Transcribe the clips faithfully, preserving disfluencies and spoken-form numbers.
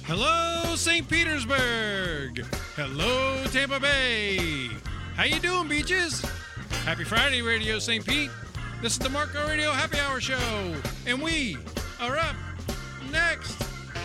Hello, Saint Petersburg. Hello, Tampa Bay. How you doing, beaches? Happy Friday, Radio Saint Pete. This is the Marco Radio Happy Hour Show, and we are up next.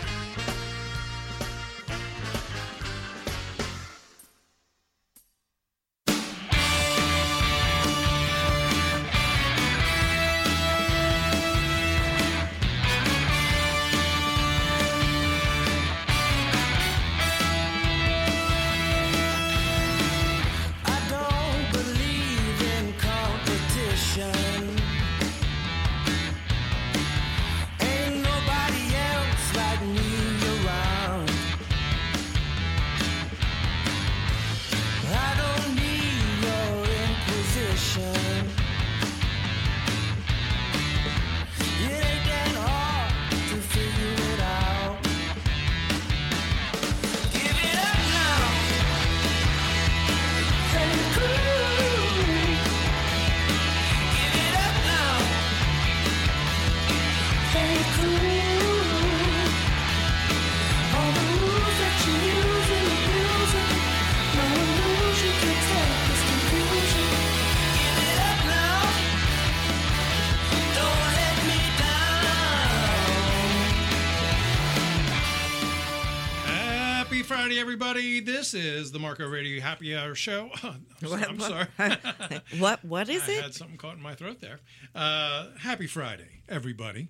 Everybody, this is the Marco Radio Happy Hour Show. Oh, I'm, what, I'm what, sorry. what What is I it? I had something caught in my throat there. Uh, happy Friday, everybody.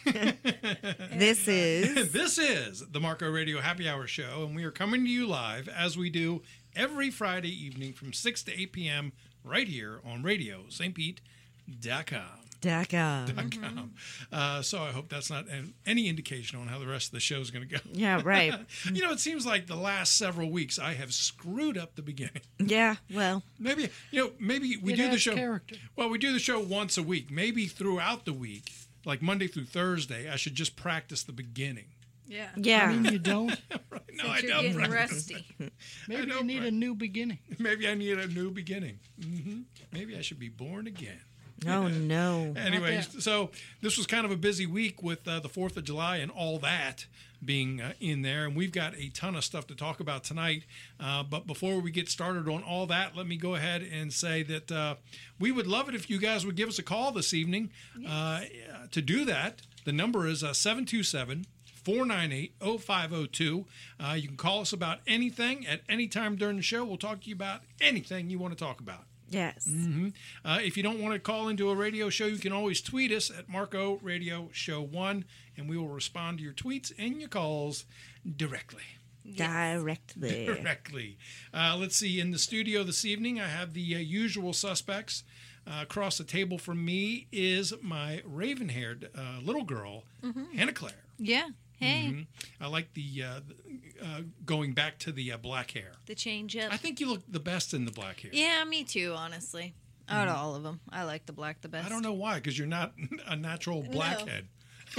This is... This is the Marco Radio Happy Hour Show, and we are coming to you live, as we do every Friday evening from six to eight p.m. right here on radio st pete dot com. Dacom. Mm-hmm. Uh, so I hope that's not an, any indication on how the rest of the show is going to go. Yeah, right. You know, it seems like the last several weeks I have screwed up the beginning. Yeah, well. Maybe, you know, maybe we it do the has show. Character. Well, we do the show once a week. Maybe throughout the week, like Monday through Thursday, I should just practice the beginning. Yeah. Yeah. I mean, you don't. Right. No, Since I you're don't. getting practice. rusty. Maybe I you need right. a new beginning. Maybe I need a new beginning. Mm-hmm. Maybe I should be born again. Oh, no. Anyways, so this was kind of a busy week with uh, the fourth of July and all that being uh, in there. And we've got a ton of stuff to talk about tonight. Uh, but before we get started on all that, let me go ahead and say that uh, we would love it if you guys would give us a call this evening. Yes. Uh, to do that, the number is uh, seven two seven, four nine eight, oh five oh two. Uh, you can call us about anything at any time during the show. We'll talk to you about anything you want to talk about. Yes. Mm-hmm. Uh, if you don't want to call into a radio show, you can always tweet us at Marco Radio Show one, and we will respond to your tweets and your calls directly. Directly. Directly. Uh, let's see. In the studio this evening, I have the uh, usual suspects. Uh, across the table from me is my raven-haired uh, little girl, mm-hmm. Hannah Claire. Yeah. Hey. Mm-hmm. I like the uh, uh, going back to the uh, black hair. The change up. I think you look the best in the black hair. Yeah, me too, honestly. Out of all of them, I like the black the best. I don't know why, because you're not a natural blackhead. No.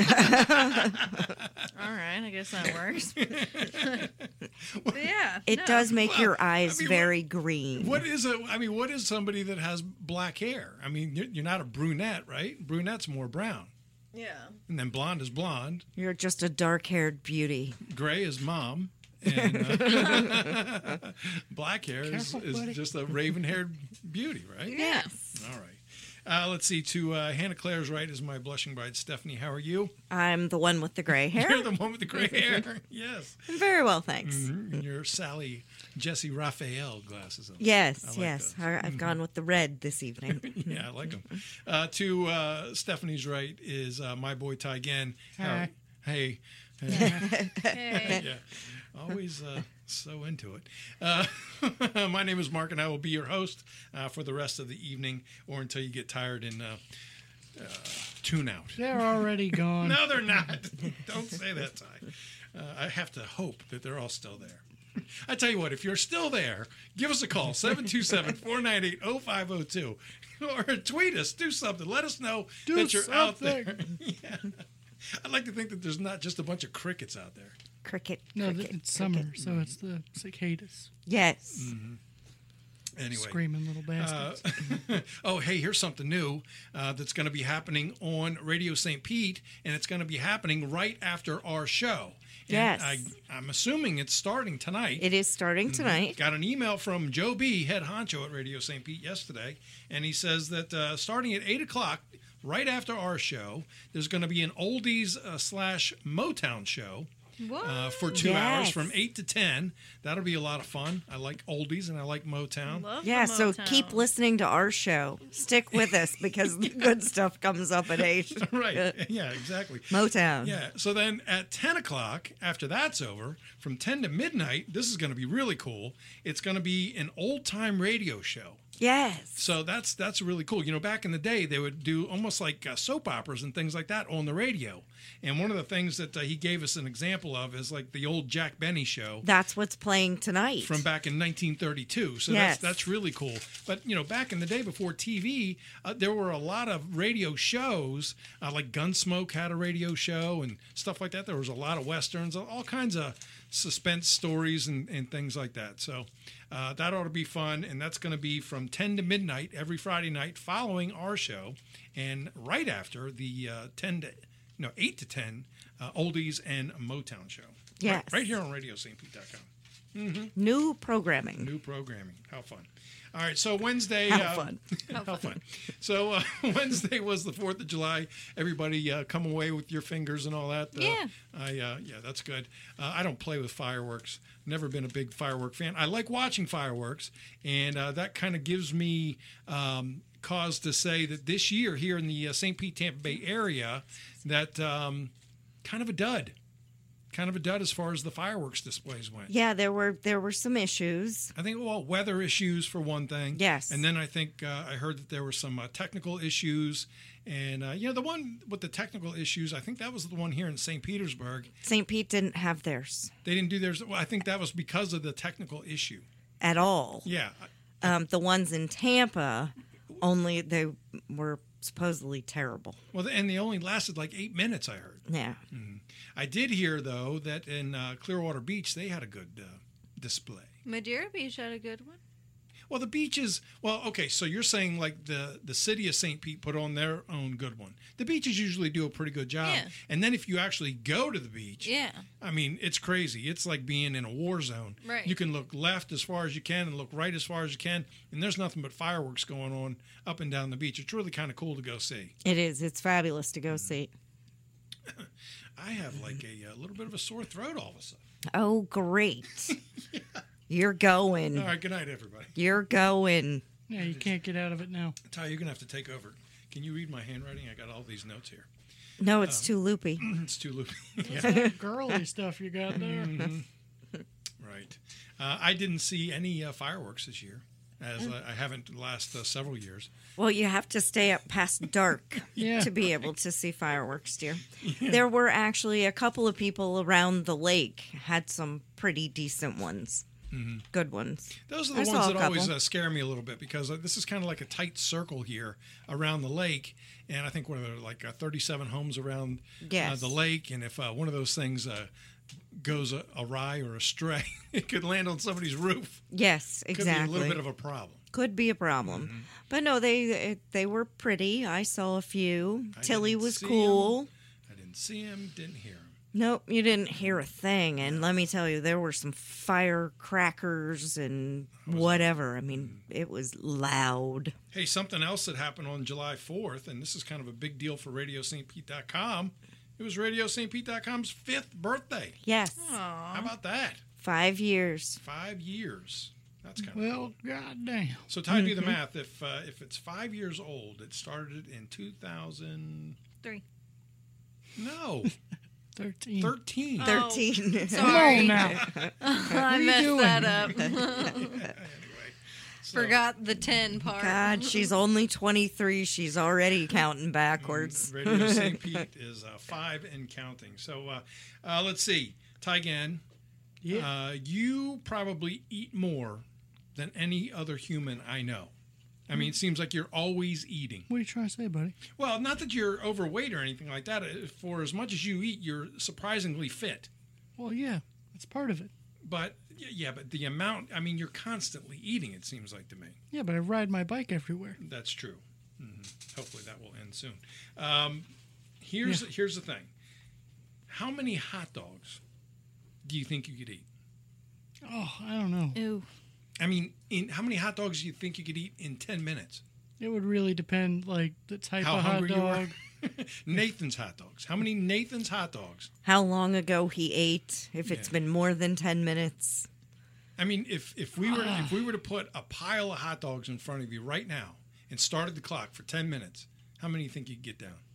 All right, I guess that works. But yeah, it no. does make Well, your eyes I mean, very what, green. What is a? I mean, what is somebody that has black hair? I mean, you're, you're not a brunette, right? Brunette's more brown. Yeah. And then blonde is blonde. You're just a dark-haired beauty. Gray is mom. And uh, black hair is, Careful, is buddy. just a raven-haired beauty, right? Yes. All right. Uh, let's see. To uh, Hannah Claire's right is my blushing bride, Stephanie. How are you? I'm the one with the gray hair. You're the one with the gray hair. Yes. Very well, thanks. Mm-hmm. And your Sally Jesse Raphael glasses on. Yes, I like yes. those. I, I've Mm-hmm. gone with the red this evening. Yeah, I like them. Uh, to uh, Stephanie's right is uh, my boy Ty Gann. Hi. Hey. Hey. Hey. Yeah. Always uh, so into it. Uh, my name is Mark, and I will be your host uh, for the rest of the evening, or until you get tired and uh, uh, tune out. They're already gone. No, they're not. Don't say that, Ty. Uh, I have to hope that they're all still there. I tell you what, if you're still there, give us a call, seven two seven, four nine eight, oh five oh two. Or tweet us, do something. Let us know Do that you're out something. there. Yeah. I'd like to think that there's not just a bunch of crickets out there. Cricket. No, cricket, it's summer, cricket. so it's the cicadas. Yes. Mm-hmm. Anyway. Screaming little bastards. Uh, oh, hey, here's something new uh, that's going to be happening on Radio Saint Pete, and it's going to be happening right after our show. And Yes. I, I'm assuming it's starting tonight. It is starting tonight. Got an email from Joe B., head honcho at Radio Saint Pete yesterday, and he says that uh, starting at eight o'clock, right after our show, there's going to be an oldies uh, slash Motown show. What? Uh, for two Yes. hours from eight to ten. That'll be a lot of fun. I like oldies and I like Motown. Love the Yeah, so Motown. keep listening to our show. Stick with us because the good stuff comes up at eight. Right. Yeah, exactly. Motown. Yeah. So then at ten o'clock, after that's over, from ten to midnight, this is going to be really cool. It's going to be an old time radio show. Yes. So that's that's really cool. You know, back in the day, they would do almost like uh, soap operas and things like that on the radio. And one of the things that uh, he gave us an example of is like the old Jack Benny show That's what's playing tonight. from back in nineteen thirty-two. So Yes. that's that's really cool. But you know, back in the day before T V, uh, there were a lot of radio shows. Uh, like Gunsmoke had a radio show and stuff like that. There was a lot of westerns, all kinds of suspense stories and, and things like that. So uh, that ought to be fun. And that's going to be from ten to midnight every Friday night following our show, and right after the uh, ten to no eight to ten uh, oldies and Motown show. Yes. Right, right here on radio st pete dot com. New programming. New programming. How fun. All right, so Wednesday. How uh, fun. How fun. So uh, Wednesday was the fourth of July. Everybody uh, come away with your fingers and all that. Uh, Yeah. I, uh, yeah, that's good. Uh, I don't play with fireworks. Never been a big firework fan. I like watching fireworks, and uh, that kind of gives me um, cause to say that this year here in the uh, Saint Pete, Tampa Bay area, that um, kind of a dud. Kind of a dud as far as the fireworks displays went. Yeah, there were there were some issues. I think, well, weather issues for one thing. Yes. And then I think uh, I heard that there were some uh, technical issues. And, uh, you know, the one with the technical issues, I think that was the one here in Saint Petersburg. Saint Pete didn't have theirs They didn't do theirs. Well, I think that was because of the technical issue. at all. Yeah. Um, the ones in Tampa, only they were supposedly terrible. Well, and they only lasted like eight minutes, I heard. Yeah. I did hear, though, that in uh, Clearwater Beach, they had a good uh, display. Madeira Beach had a good one. Well, the beaches. Well, okay. So you're saying like the the city of Saint Pete put on their own good one. The beaches usually do a pretty good job. Yeah. And then if you actually go to the beach, Yeah. I mean, it's crazy. It's like being in a war zone. Right. You can look left as far as you can and look right as far as you can, and there's nothing but fireworks going on up and down the beach. It's really kind of cool to go see. It is. It's fabulous to go see. I have like a, a little bit of a sore throat all of a sudden. Oh, great. You're going. All right. Good night, everybody. You're going. Yeah, you can't get out of it now. Ty, you're gonna have to take over. Can you read my handwriting? I got all these notes here. No, it's too loopy. It's too loopy. What's that girly stuff you got there? Right. Uh, I didn't see any uh, fireworks this year, as I, I haven't the last uh, several years. Well, you have to stay up past dark Yeah. to be able to see fireworks, dear. There were actually a couple of people around the lake had some pretty decent ones. Good ones. Those are I the saw ones a that always couple. uh, scare me a little bit because uh, this is kind of like a tight circle here around the lake. And I think what are there, like uh, thirty-seven homes around uh, Yes. the lake. And if uh, one of those things uh, goes uh, awry or astray, it could land on somebody's roof. Yes, Could exactly. be a little bit of a problem. Could be a problem. But no, they it, they were pretty. I saw a few. I Tilly didn't was see cool. I didn't see him, didn't hear him. Nope, you didn't hear a thing. And let me tell you, there were some firecrackers and whatever. I mean, it was loud. Hey, something else that happened on July fourth, and this is kind of a big deal for radio st pete dot com. It was radio st pete dot com's fifth birthday. Yes, How about that? five years. Five years. That's kind of Well, goddamn. So, Ty, do the math. If uh, if it's five years old, it started in two thousand. Three. No, thirteen. thirteen. Oh. Thirteen. Come Sorry. on now. I you messed doing? that up. Anyway, so, Forgot the ten part. God, she's only twenty-three. She's already counting backwards. Radio Saint Pete is uh, five and counting. So, uh, uh, let's see. Ty Gann, Yeah. uh, you probably eat more than any other human I know. I mean, it seems like you're always eating. What are you trying to say, buddy? Well, not that you're overweight or anything like that. For as much as you eat, you're surprisingly fit. Well, yeah, that's part of it. but y- yeah, but the amount. I mean, you're constantly eating. It seems like to me. Yeah, but I ride my bike everywhere. That's true. hmm Hopefully that will end soon. Um, here's Yeah. here's the thing. How many hot dogs do you think you could eat? Oh, I don't know. Ooh. I mean, in how many hot dogs do you think you could eat in ten minutes? It would really depend, like the type How of hot hungry you dog. are? Nathan's hot dogs. How many Nathan's hot dogs? How long ago he ate? If it's Yeah. been more than ten minutes. I mean, if if we were if we were to put a pile of hot dogs in front of you right now and started the clock for ten minutes, how many do you think you'd get down?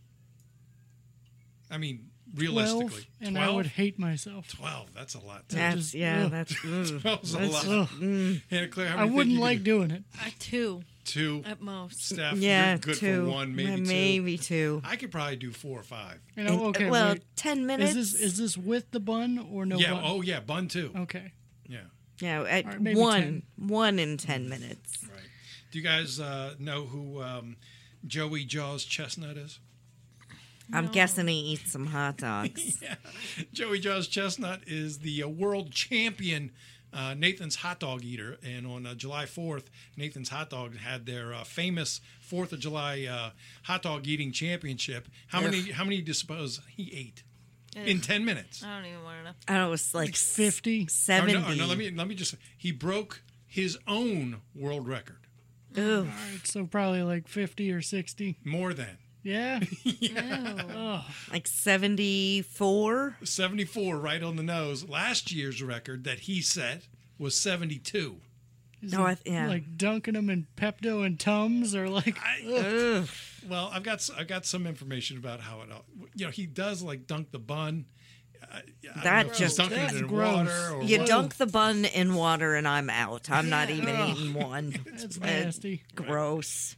I mean, realistically, Twelve, and I would hate myself. twelve. That's a lot. Too. That's just- yeah. ugh. That's ugh. twelve's a That's- lot. ugh. Hannah Claire, how I many think wouldn't you like could- doing it. I two two. at most. Steph, Yeah, you're good two. for one, maybe Yeah, two. Maybe two. I could probably do four or five. You know, okay, well, wait. ten minutes. Is this is this with the bun or no yeah. bun? Oh, yeah. Bun too. Okay. Yeah. yeah, at All right, maybe one, ten. one in ten minutes. Right. Do you guys uh, know who um, Joey Jaws Chestnut is? I'm No. guessing he eats some hot dogs. Yeah. Joey Jaws Chestnut is the uh, world champion uh, Nathan's hot dog eater. And on uh, July fourth, Nathan's Hot Dog had their uh, famous fourth of July uh, hot dog eating championship. How Ugh. many How many do you suppose he ate Ugh. in ten minutes? I don't even want to know. I don't know, it's like, Like fifty. Or seventy. no, or no, let me let me just. He broke his own world record. Ugh. All right, so probably like fifty or sixty. More than Yeah. Ew. Oh, Like seventy-four. seventy-four, right on the nose. Last year's record that he set was seventy-two. is No, it I th- yeah. like dunking them in Pepto and Tums or like. I, Ugh. well, I've got s- I've got some information about how it all. You know, he does like dunk the bun. I, I don't That know if he's just- dunking That's it in gross. water or You what. dunk the bun in water and I'm out. I'm not even Ugh. eating one. That's Uh, nasty. Gross.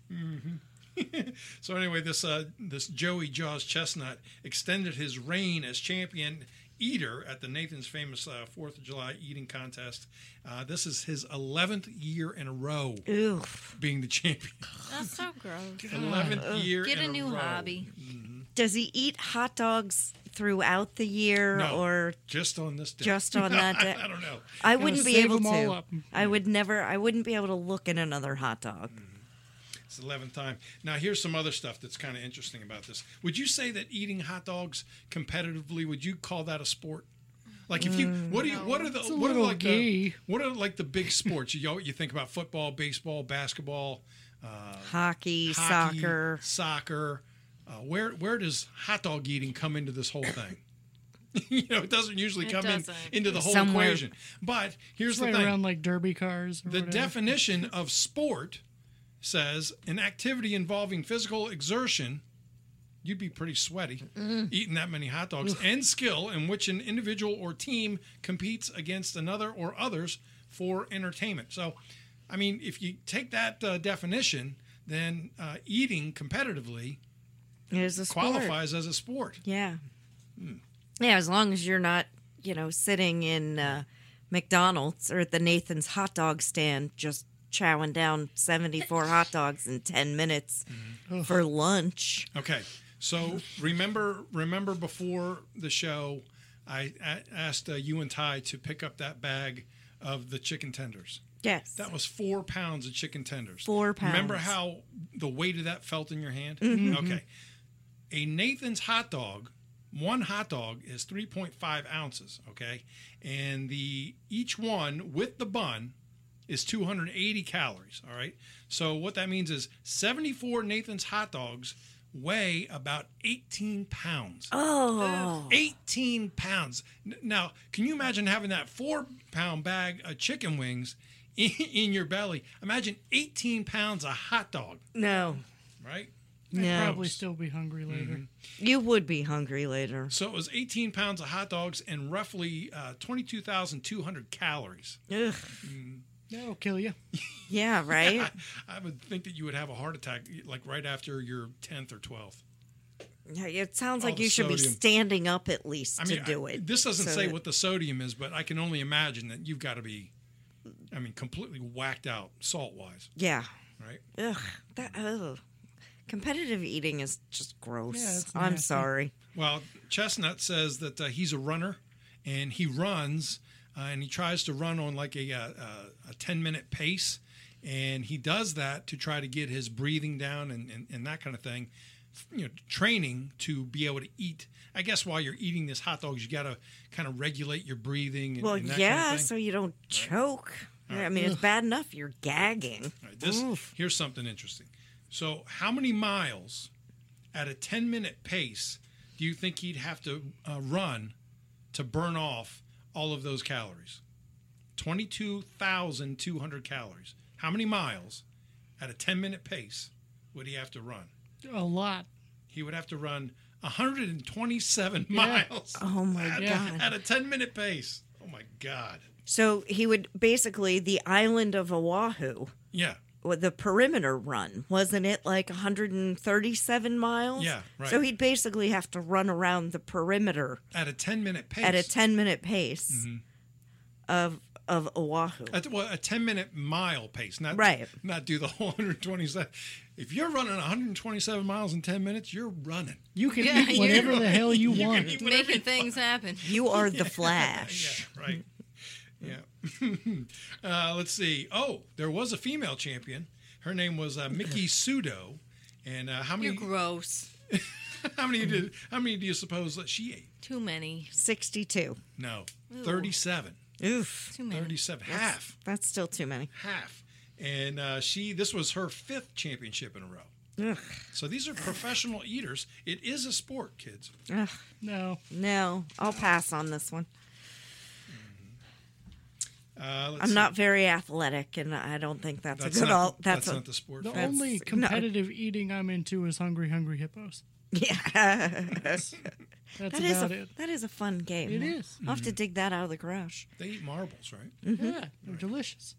So anyway, this uh, this Joey Jaws Chestnut extended his reign as champion eater at the Nathan's famous uh, Fourth of July eating contest. Uh, this is his eleventh year in a row Ew. being the champion. That's so gross. eleventh year. Get in a new row. hobby. Does he eat hot dogs throughout the year No. or Just on this day. just on that day? I don't know. I Gotta wouldn't be save able 'em all to. up. I would never. I wouldn't be able to look at another hot dog. It's the eleventh time. Now, here's some other stuff that's kind of interesting about this. Would you say that eating hot dogs competitively, would you call that a sport? Like if you, what do you, what are the, It's a what are little like the, gay. what are like the big sports? You you think about football, baseball, basketball, Hockey, hockey, soccer. soccer. Uh, where where does hot dog eating come into this whole thing? you know, it doesn't usually It come doesn't. in into the whole Somewhere. equation. But here's It's the right thing: around like derby cars. Or the whatever. definition of sport says an activity involving physical exertion. You'd be pretty sweaty eating that many hot dogs, and skill in which an individual or team competes against another or others for entertainment. So, I mean, if you take that uh, definition, then uh, eating competitively It is a sport. qualifies as a sport. Yeah. Yeah, as long as you're not, you know, sitting in uh, McDonald's or at the Nathan's hot dog stand just chowing down seventy-four hot dogs in ten minutes for lunch. Okay, so remember, remember before the show, I a- asked uh, you and Ty to pick up that bag of the chicken tenders. Yes. That was four pounds of chicken tenders. Four Remember pounds. how the weight of that felt in your hand? Mm-hmm. Okay. A Nathan's hot dog, one hot dog is three point five ounces, okay? And the each one with the bun is two hundred eighty calories, all right? So what that means is seventy-four Nathan's hot dogs weigh about eighteen pounds. Oh. eighteen pounds. N- Now, can you imagine having that four pound bag of chicken wings in, in your belly? Imagine eighteen pounds of hot dog, No. right? I'd No. probably still be hungry later. Mm-hmm. You would be hungry later. So it was eighteen pounds of hot dogs and roughly uh, twenty-two thousand two hundred calories. Ugh. That'll kill you. Yeah, right? I, I would think that you would have a heart attack like right after your tenth or twelfth. Yeah, it sounds All like the you should be sodium. standing up at least I mean, to do I- it. this doesn't so say that- what the sodium is, but I can only imagine that you've got to be, I mean, completely whacked out salt wise, Yeah. right? Ugh. That, ugh. Competitive eating is just gross. Yeah, it's I'm nasty. sorry. Well, Chestnut says that uh, he's a runner, and he runs uh, and he tries to run on like a, a, a ten minute pace. And he does that to try to get his breathing down and, and, and that kind of thing, you know, training to be able to eat. I guess while you're eating this hot dogs, you got to kind of regulate your breathing. And, Well, and that yeah, kind of thing. so you don't choke. I mean, it's bad enough you're gagging. All right, this here's something interesting. So, how many miles at a ten minute pace do you think he'd have to uh, run to burn off all of those calories? twenty-two thousand two hundred calories. How many miles at a ten minute pace would he have to run? A lot. He would have to run one hundred twenty-seven Yeah. miles Oh, my at, God. at a ten minute pace. Oh, my God. So he would basically, the island of Oahu, Yeah. with the perimeter run, wasn't it like one hundred thirty-seven miles? Yeah, right. So he'd basically have to run around the perimeter At a ten minute pace. at a ten minute pace Mm-hmm. of of Oahu. At, well, a ten minute mile pace, not Right. not do the whole one hundred twenty-seven. If you're running one hundred twenty-seven miles in ten minutes, you're running. You can Yeah, eat whatever you're- the hell you, You can want. eat whatever Making you things happen. You are the Flash. Yeah, right. Yeah. uh, let's see. Oh, there was a female champion. Her name was uh, Mickey Sudo. And uh, how You're many? gross. How many did? How many do you suppose that she ate? Too many. sixty-two. No, thirty-seven. Oof. Too many. Thirty-seven. Half. That's still too many. Half. And uh, she. This was her fifth championship in a row. Ugh. So these are professional eaters. It is a sport, kids. Ugh. No. No, I'll pass on this one. Uh, let's I'm see. not very athletic, and I don't think that's, That's a good not, all. that's, That's, a, not the sport. The for you. That's- only no. competitive eating I'm into is Hungry Hungry Hippos. yeah. That's That is about a it. that is a fun game. It is. I'll have to dig that out of the garage. They eat marbles, right? Yeah, they're delicious.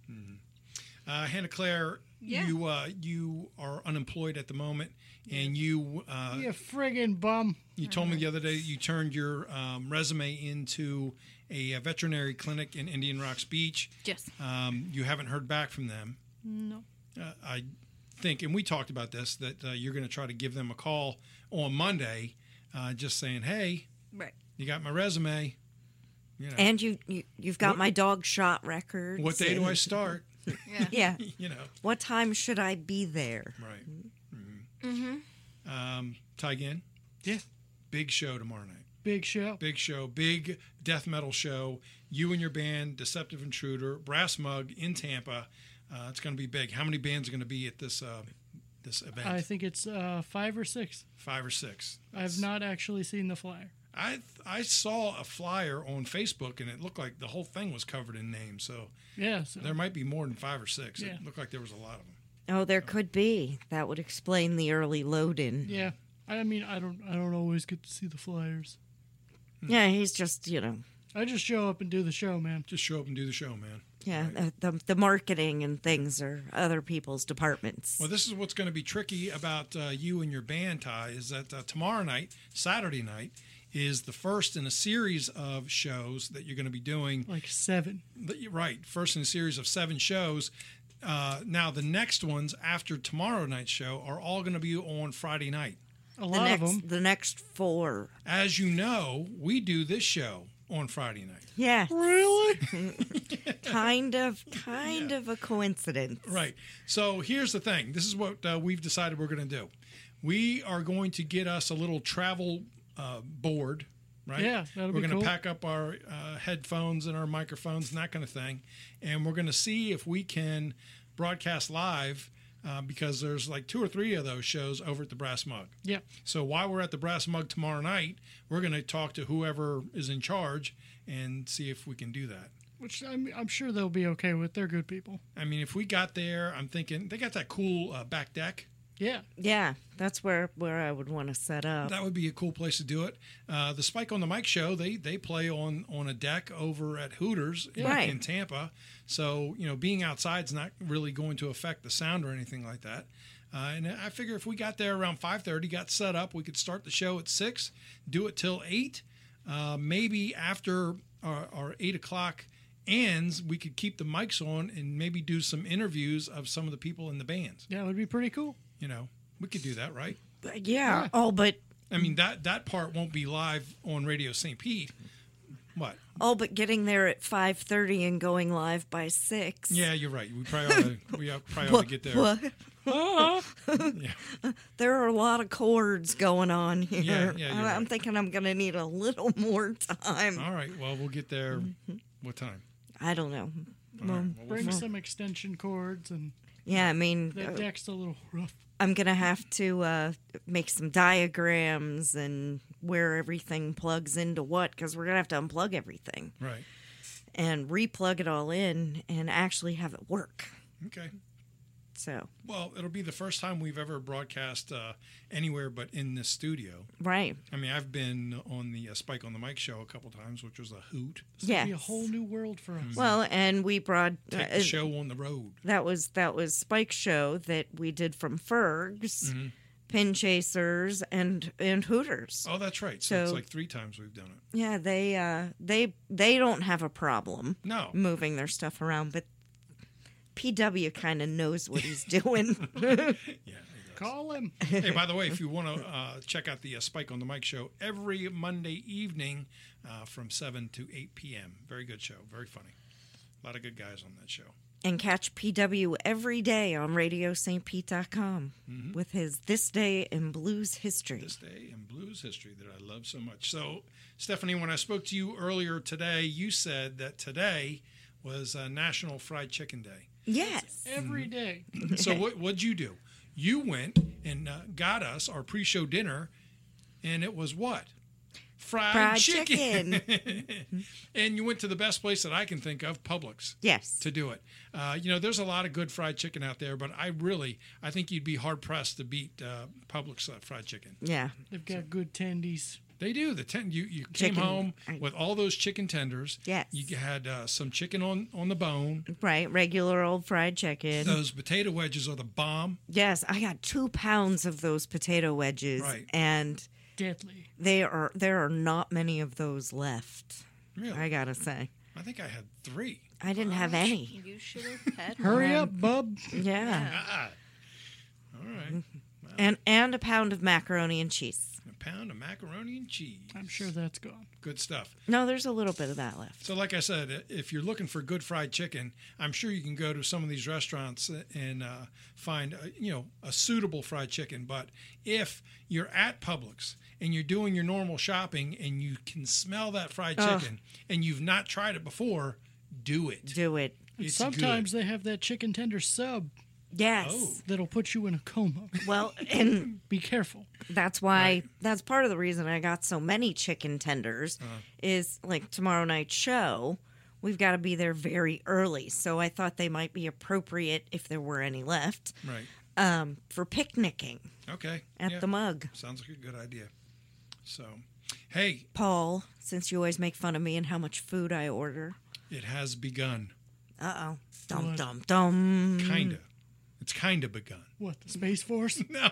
Uh, Hannah Claire, Yeah. you uh, you are unemployed at the moment, and you uh, You friggin' bum. you told me the other day that you turned your um, resume into a, a veterinary clinic in Indian Rocks Beach. Yes. Um, you haven't heard back from them. No. Uh, I think, and we talked about this, that uh, you're going to try to give them a call on Monday, uh, just saying, "Hey, Right. you got my resume. You know, And you, you you've got What- my dog shot records. what day do and- I start?" Yeah. Yeah. you know, What time should I be there? right. Mm-hmm. Um, Tygan, Yeah. big show tomorrow night. Big show. Big show, big death metal show. You and your band, Deceptive Intruder, Brass Mug in Tampa. Uh, it's going to be big. How many bands are going to be at this uh, this event? I think it's uh, five or six. Five or six. I've not actually seen the flyer. I I saw a flyer on Facebook and it looked like the whole thing was covered in names. So Yeah. So. there might be more than five or six. Yeah. It looked like there was a lot of them. Oh, there could be. That would explain the early load-in. Yeah. I mean, I don't. I don't always get to see the flyers. Yeah, he's just, you know, I just show up and do the show, man. Just show up and do the show, man. yeah, uh, the the marketing and things are other people's departments. Well, this is what's going to be tricky about uh, you and your band, Ty, is that uh, tomorrow night, Saturday night, is the first in a series of shows that you're going to be doing. Like seven. Right, first in a series of seven shows. Uh, now, the next ones after tomorrow night's show are all going to be on Friday night. A the lot next, of them. the next four. As you know, we do this show on Friday night. Yeah, Really? kind of, kind of a coincidence. Right. So here's the thing. This is what uh, we've decided we're going to do. We are going to get us a little travel uh, board, right? Yeah, that'll We're be going to cool. pack up our uh, headphones and our microphones and that kind of thing. And we're going to see if we can broadcast live uh, because there's like two or three of those shows over at the Brass Mug. Yeah. So while we're at the Brass Mug tomorrow night, we're going to talk to whoever is in charge and see if we can do that. Which I'm, I'm sure they'll be okay with. They're good people. I mean, if we got there, I'm thinking they got that cool uh, back deck. Yeah. Yeah, that's where where I would want to set up. That would be a cool place to do it. Uh, the Spike on the Mic show, they they play on on a deck over at Hooters in, Right. in Tampa. So, you know, being outside is not really going to affect the sound or anything like that. Uh, and I figure if we got there around five thirty, got set up, we could start the show at six, do it till eight. Uh, maybe after our, our eight o'clock ends, we could keep the mics on and maybe do some interviews of some of the people in the bands. Yeah, it would be pretty cool. You know, we could do that, right? yeah. Oh, but I mean, that, that part won't be live on Radio Saint Pete. What? All but getting there at five thirty and going live by six. Yeah, you're right. We probably ought to, we ought- probably ought to get there. What? Yeah. There are a lot of chords going on here. Yeah, yeah, you're I- I'm right. thinking I'm going to need a little more time. All right. Well, we'll get there. What time? I don't know. All right, well, we'll Bring fi- some extension cords, and Yeah, I mean, that uh, deck's a little rough. I'm going to have to uh, make some diagrams and where everything plugs into what, because we're going to have to unplug everything Right. and replug it all in and actually have it work. Okay. So, Well, it'll be the first time we've ever broadcast uh, anywhere but in the studio. right. I mean, I've been on the uh, Spike on the Mic show a couple times, which was a hoot. It's gonna be a Yes. whole new world for us. Well, and we brought Take uh, the show on the road. that was that was Spike's show that we did from Ferg's, Mm-hmm. Pin Chasers, and and Hooters. Oh, that's right. So, it's So- like three times we've done it. Yeah, they uh, they they don't have a problem No. moving their stuff around, but P W kind of knows what he's doing. Yeah. Call him. Hey, by the way, if you want to uh, check out the uh, Spike on the Mic show every Monday evening uh, from seven to eight p.m. Very good show. Very funny. A lot of good guys on that show. And catch P W every day on radio st pete dot com with his This Day in Blues History. This day in blues history that I love so much. So, Stephanie, when I spoke to you earlier today, you said that today was uh, National Fried Chicken Day. Yes. Every day. So what what'd you do? You went and uh, got us our pre-show dinner, and it was what? Fried, Fried chicken. And you went to the best place that I can think of, Publix, Yes. to do it. Uh, you know, there's a lot of good fried chicken out there, but I really, I think you'd be hard pressed to beat uh, Publix uh, fried chicken. Yeah. They've got good tendies. They do. The ten, you you Chicken. came home I- with all those chicken tenders. Yes. You had uh, some chicken on on the bone. Right. Regular old fried chicken. Those potato wedges are the bomb. Yes, I got two pounds of those potato wedges, Right. and Deadly. they are there are not many of those left. Really, I gotta say, I think I had three. I didn't have any. You should have had Hurry more. up, bub. Yeah, Ah. All right. and and a pound of macaroni and cheese. A pound of macaroni and cheese. I'm sure that's gone. Good stuff. No, there's a little bit of that left. So, like I said, if you're looking for good fried chicken, I'm sure you can go to some of these restaurants and uh, find, uh, you know, a suitable fried chicken. But if you're at Publix and you're doing your normal shopping and you can smell that fried Ugh. chicken and you've not tried it before, do it. Do it. And It's sometimes good. they have that chicken tender sub Yes. Oh. that'll put you in a coma. Well, and Be careful. that's why Right. that's part of the reason I got so many chicken tenders Uh-huh. is like tomorrow night's show. We've got to be there very early, so I thought they might be appropriate if there were any left Right. um, for picnicking Okay. at Yeah. the mug. Sounds like a good idea. So, hey, Paul, since you always make fun of me and how much food I order. it has begun. Uh oh. Dum What? dum dum. Kinda. It's kinda begun. What, the Space Force? No.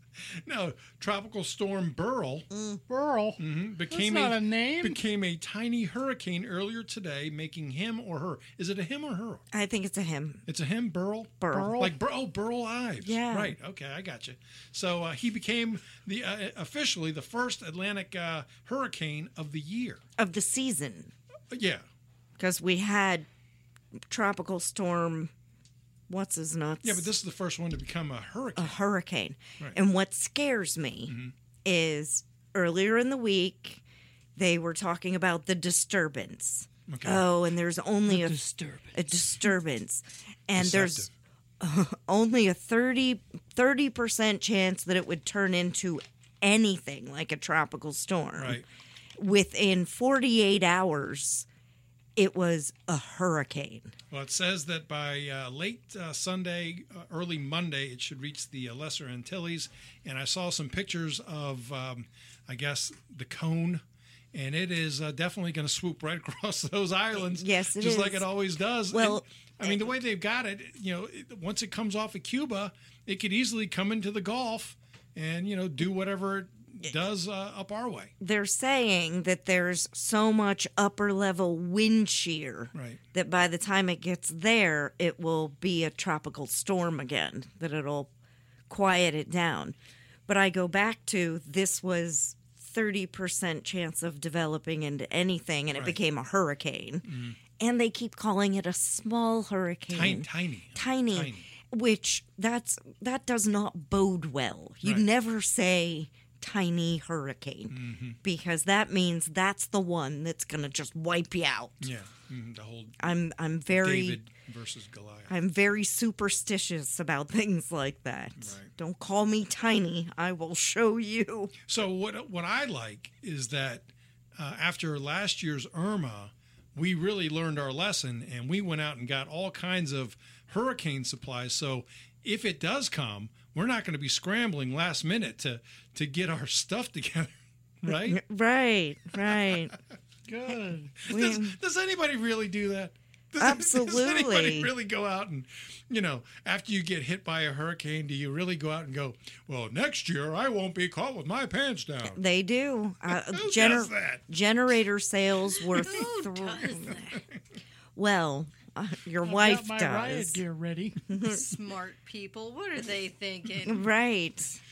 No. Tropical Storm Burl Burl. mhm, became That's not a name. became a tiny hurricane earlier today, making him or her. Is it a him or her? I think it's a him. It's a him, Burl. Burl. Burl? Like Bur- oh, Burl Ives. Yeah. Right. Okay, I got you. So uh, he became the uh, officially the first Atlantic uh, hurricane of the year. Of the season. Yeah. Because we had tropical storm, what's his nuts? Yeah, but this is the first one to become a a hurricane. hurricane. Right. And what scares me is earlier in the week, they were talking about the disturbance. Okay. Oh, and there's only a, Disturbance. a disturbance. And Deceptive. there's only a thirty percent chance that it would turn into anything like a tropical storm. Right. Within forty-eight hours, it was a hurricane. Well, it says that by uh, late uh, Sunday, uh, early Monday, it should reach the uh, Lesser Antilles. And I saw some pictures of, um, I guess, the cone. And it is uh, definitely going to swoop right across those islands. Yes, it just like is. it always does. Well, And, I mean, the way they've got it, you know, it, once it comes off of Cuba, it could easily come into the Gulf and, you know, do whatever it does uh, up our way. They're saying that there's so much upper level wind shear Right. that by the time it gets there, it will be a tropical storm again, that it'll quiet it down. But I go back to this was thirty percent chance of developing into anything, and it Right. became a hurricane. And they keep calling it a small hurricane. Tiny, tiny, Tiny, tiny. which that's that does not bode well. You Right. never say tiny hurricane Mm-hmm. because that means that's the one that's going to just wipe you out. Yeah, mm, the whole I'm I'm very David versus Goliath. I'm very superstitious about things like that. Right. Don't call me tiny. I will show you. So what what I like is that uh, after last year's Irma, we really learned our lesson, and we went out and got all kinds of hurricane supplies. So if it does come, we're not going to be scrambling last minute to to get our stuff together, right? Right, right. Good. Does, does anybody really do that? Does, Absolutely. Does anybody really go out and, you know, after you get hit by a hurricane, do you really go out and go, well, next year I won't be caught with my pants down? They do. Uh, Who gener- does that? Generator sales were Who thr- does that? well, uh, your I've wife got my riot does. gear ready. Smart people. What are they thinking? Right.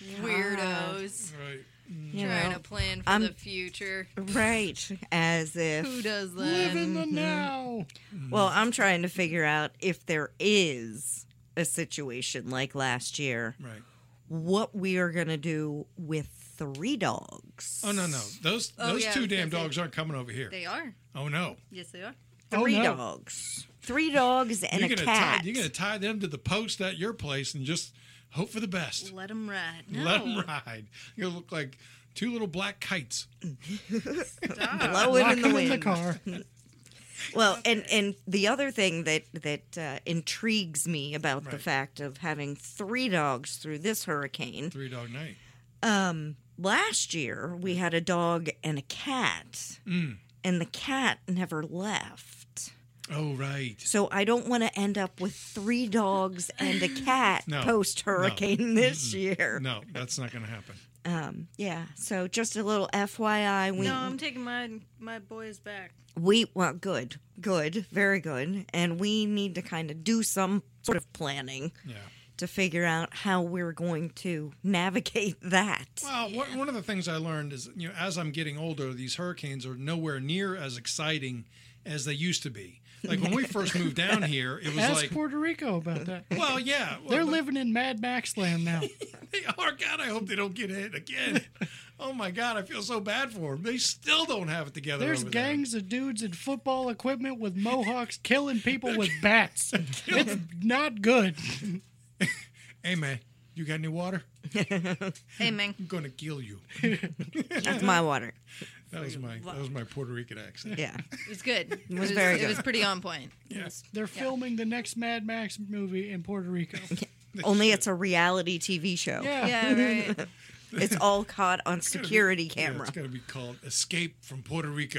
Weirdos. Right. You Trying know, to plan for I'm- the future. right. As if Who does that? Live in the now. Well, I'm trying to figure out if there is a situation like last year, Right. what we are going to do with three dogs. Oh, no, no. Those Oh, those yeah, two I was damn gonna say- dogs aren't coming over here. They are. Oh, no. Yes, they are. Oh, Three no. dogs. Three dogs and you're a gonna cat. Tie, you're going to tie them to the post at your place and just hope for the best. Let them ride. No. Let them ride. You're going to look like two little black kites. Stop. Blow it Lock in the them wind. in the car. Well, and, and the other thing that that uh, intrigues me about the Right. fact of having three dogs through this hurricane. Three dog night. Um, last year we had a dog and a cat, Mm. and the cat never left. Oh, right. So I don't want to end up with three dogs and a cat No. post hurricane this year. No, that's not going to happen. Um, yeah. So just a little F Y I. We No, I'm taking my my boys back. we well, good, good, very good, and we need to kind of do some sort of planning Yeah. to figure out how we're going to navigate that. Well, one one of the things I learned is, you know, as I'm getting older, these hurricanes are nowhere near as exciting as they used to be. Like when we first moved down here, it was Ask like, Puerto Rico about that. well, yeah, well, They're but living in Mad Max land now. They are. God, I hope they don't get hit again. Oh my God, I feel so bad for them. They still don't have it together. There's over gangs of dudes in football equipment with mohawks killing people with bats. It's not good. there. Hey man, you got any water? Hey, man. I'm gonna kill you. That's my water. That was my that was my Puerto Rican accent. Yeah. It was good. It was very It good. was pretty on point. Yes. They're filming the next Mad Max movie in Puerto Rico. Only it's a reality T V show. Yeah. Yeah, right. It's all caught on security Yeah, camera. it's gonna be called Escape from Puerto Rico.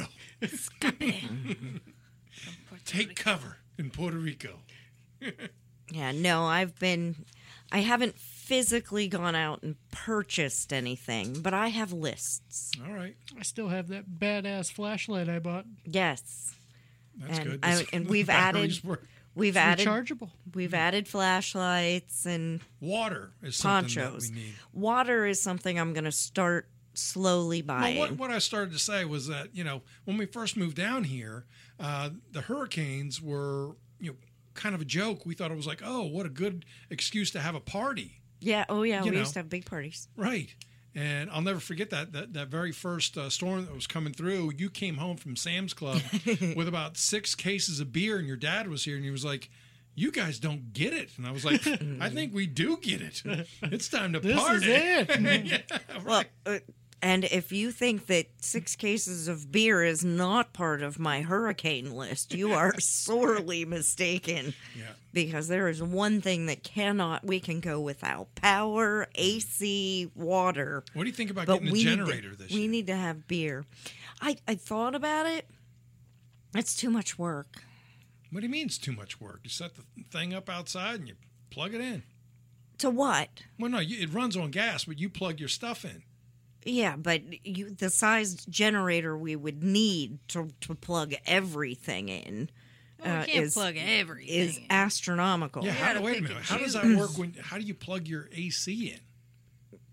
Take cover in Puerto Rico. Yeah, no, I've been, I haven't physically gone out and purchased anything, but I have lists. All right, I still have that badass flashlight I bought. Yes, that's and good. I, This- and we've batteries added, work. we've It's added, rechargeable. we've added flashlights and Water is something ponchos. that we need. Water is something I'm going to start slowly Well, buying. what, what I started to say was that, you know, when we first moved down here, uh, the hurricanes were, you know, kind of a joke. We thought it was like, oh, what a good excuse to have a party. Yeah. Oh, yeah. You We know. used to have big parties. Right. And I'll never forget that that, that very first uh, storm that was coming through. You came home from Sam's Club with about six cases of beer, and your dad was here, and he was like, you guys don't get it. And I was like, I think we do get it. It's time to This is party. it. Yeah, Well, right. uh, and if you think that six cases of beer is not part of my hurricane list, you are sorely mistaken. Yeah. Because there is one thing that cannot, we can go without: power, A C, water. What do you think about But getting a we generator need to, this we year? need to have beer. I, I thought about it. It's too much work. What do you mean it's too much work? You set the thing up outside and you plug it in. To what? Well, no, you, it runs on gas, but you plug your stuff in. Yeah, but you, the size generator we would need to, to plug everything in Well, uh, we can't is, plug everything. is in. astronomical. Yeah, how, gotta wait a pick minute. and How does that choose. work? When how do you plug your A C in?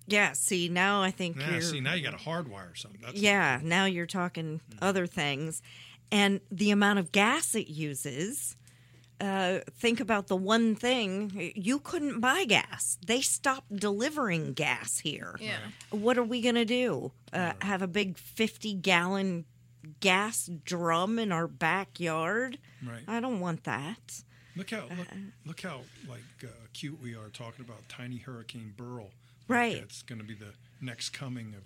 Yeah, see, now I think Yeah, you're... see, now you got a hardwire or something. That's Yeah, now you're talking other things. And the amount of gas it uses, uh, think about the one thing, you couldn't buy gas. They stopped delivering gas here. Yeah. What are we going to do? Uh, have a big fifty-gallon gas drum in our backyard? right. I don't want that. Look how look, look how like uh, cute we are talking about tiny Hurricane Burl. Right. It's going to be the next coming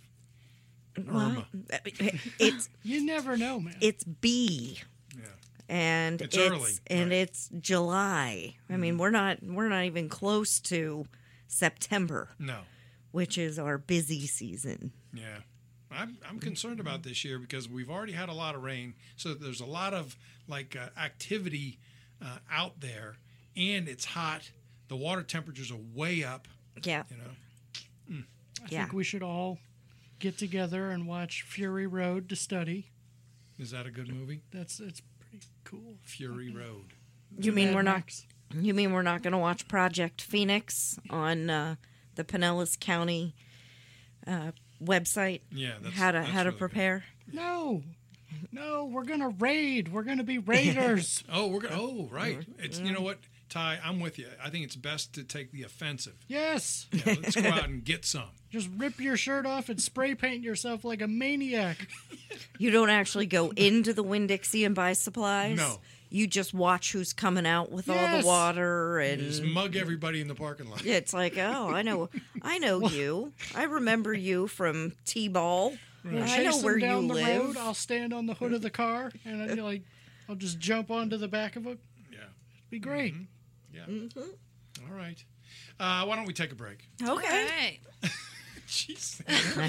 of Well, Irma. it's You never know, man. it's B. Yeah. and It's it's, early, and right. it's July. I mean, we're not we're not even close to September, No. which is our busy season. Yeah. I'm I'm concerned about this year because we've already had a lot of rain, so there's a lot of like uh, activity uh, out there, and it's hot. The water temperatures are way up. Yeah, You know. I yeah. think we should all get together and watch Fury Road to study. Is that a good movie? That's it's pretty cool. Fury Road. You mean Mad we're not? Max. You mean we're not going to watch Project Phoenix on uh, the Pinellas County uh, website? Yeah. That's, how to that's how to really good. prepare? No, no, we're gonna raid. We're gonna be raiders. Oh, we're go- oh right. Mm-hmm. It's you know what, Ty, I'm with you. I think it's best to take the offensive. Yes, Yeah, let's go out and get some. just rip your shirt off and spray paint yourself like a maniac. You don't actually go into the Winn-Dixie and buy supplies. No. You just watch who's coming out with all Yes. the water and Just mug everybody in the parking lot. it's like, oh, I know, I know you. I remember you from T-ball. We'll I chase know them where down you the live. road. I'll stand on the hood of the car and I'd be like, I'll just jump onto the back of it. Yeah. Be great. Yeah. All right. Uh, why don't we take a break? Okay, Alright. Jeez.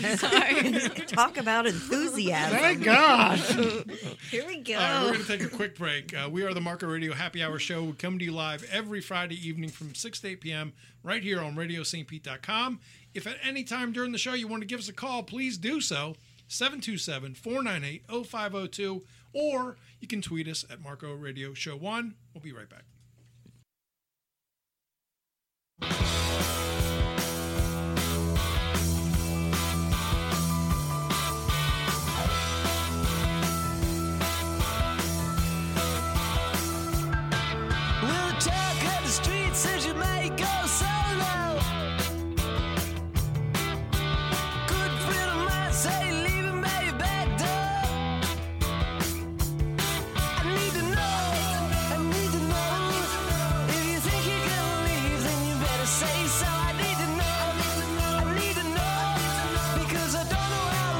Sorry. talk about enthusiasm. Thank God. Here we go. All right, we're going to take a quick break. Uh, we are the Marco Radio Happy Hour Show. We come to you live every Friday evening from six to eight p.m. right here on radio st pete dot com. If at any time during the show you want to give us a call, please do so. seven two seven, four nine eight, oh five oh two. Or you can tweet us at Marco Radio Show one. We'll be right back. We'll talk on the streets as you may go solo. Good friend of mine say leave him by your back door. I need to know, I need to know. If you think you're gonna leave, then you better say so. I need to know, I need to know. Because I don't know how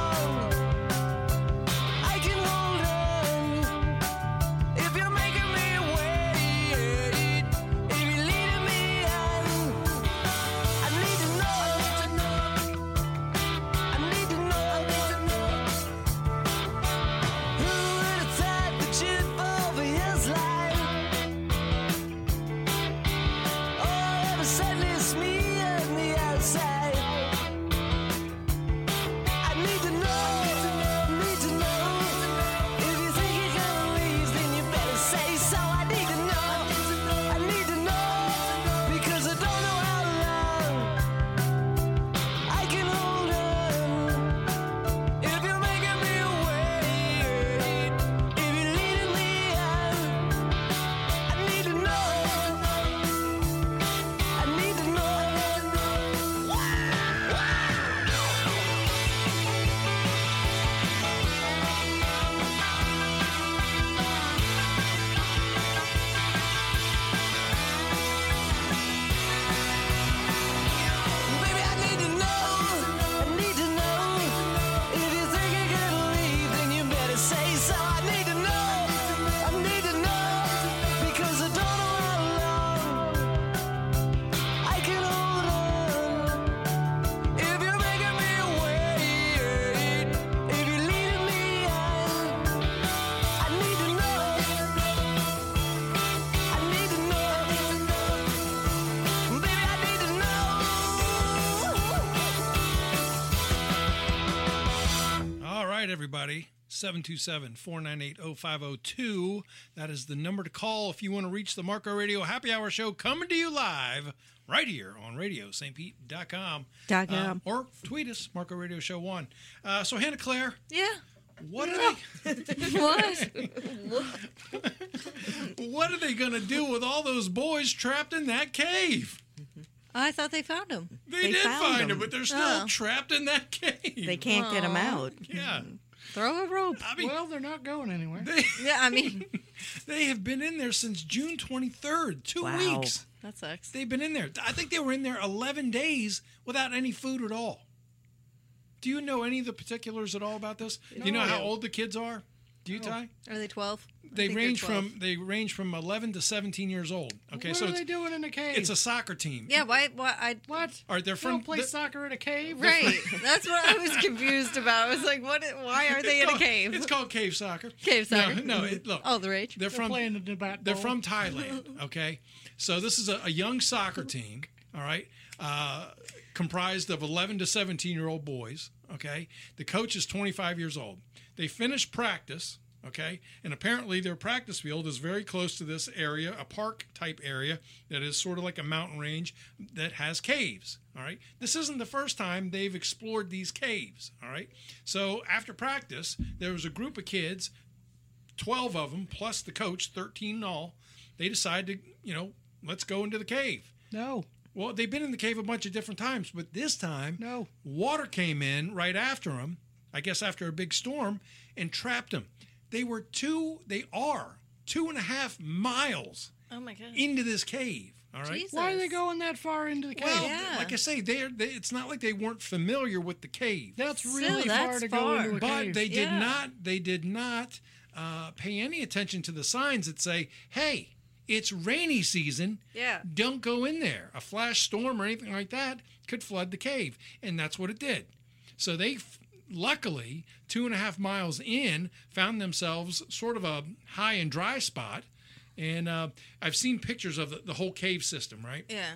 long I can hold on. If you're making me wait, if you're leading me on, I need to know, I need to know. Who would have thought that you'd fall for his life? All of a sudden it's me on the outside. I need to know, need to know. If you think you're gonna leave, then you better say so. I need to know, I need to know. Because I don't know how long I can hold on. If you're making me wait, if you're leading me on, I need to know, I need to know. Baby, I need to know, I need to know. If you think you're gonna leave, then you better say so. I need to know, I need to know. Because I don't know how long I can hold on. If you're making me wait, if you're leading me on, I need to know, I need to know. Baby, I need to know. All right, everybody. seven two seven, four nine eight, oh five oh two. That is the number to call if you want to reach the Marco Radio Happy Hour Show coming to you live right here on radio st pete dot com. Dot com. Uh, or tweet us, Marco Radio Show one. Uh, so, Hannah Claire, Yeah. what are they, What? what are they going to do with all those boys trapped in that cave? I thought they found him. They, They did found find them. them, but they're still Oh. trapped in that cave. They can't get them Aw. out. yeah. Throw a rope. I mean, Well, they're not going anywhere. they, Yeah, I mean, they have been in there since June twenty-third, two Wow. weeks. that sucks. They've been in there. I think they were in there eleven days without any food at all. Do you know any of the particulars at all about this? Do you know how No. old the kids are? Do you, Ty? Are they twelve? I They think they're range twelve. from they range from eleven to seventeen years old. Okay, what so are it's, they doing in a cave? it's a soccer team. Yeah, why? Why? I. what? All right, they're They from don't play they're- soccer in a cave. Right. That's what I was confused about. I was like, what? Why are they it's in a called- cave? It's called cave soccer. Cave soccer. No, no. It, look, Oh, the rage. they're They're from playing the bat They're bowl. from Thailand, okay? So this is a, a young soccer team, all right, uh, comprised of eleven to seventeen-year-old boys, okay? The coach is twenty-five years old. They finished practice, okay? And apparently their practice field is very close to this area, a park-type area that is sort of like a mountain range that has caves, all right? This isn't the first time they've explored these caves, all right? So after practice, there was a group of kids, twelve of them, plus the coach, thirteen in all. They decided to, you know, let's go into the cave. No, Well, they've been in the cave a bunch of different times, but this time, no. water came in right after them, I guess after a big storm, and trapped them. They were two, they are two and a half miles Oh my god. into this cave, all right? Jesus. Why are they going that far into the cave? Well, Yeah. like I say, they're, they, it's not like they weren't familiar with the cave. That's Still, really that's far to far. go into a But cave. they did Yeah. not they did not uh, pay any attention to the signs that say, hey, it's rainy season. Yeah. Don't go in there. A flash storm or anything like that could flood the cave. And that's what it did. So they, f- luckily, two and a half miles in, found themselves sort of a high and dry spot. And uh, I've seen pictures of the, the whole cave system, right? Yeah.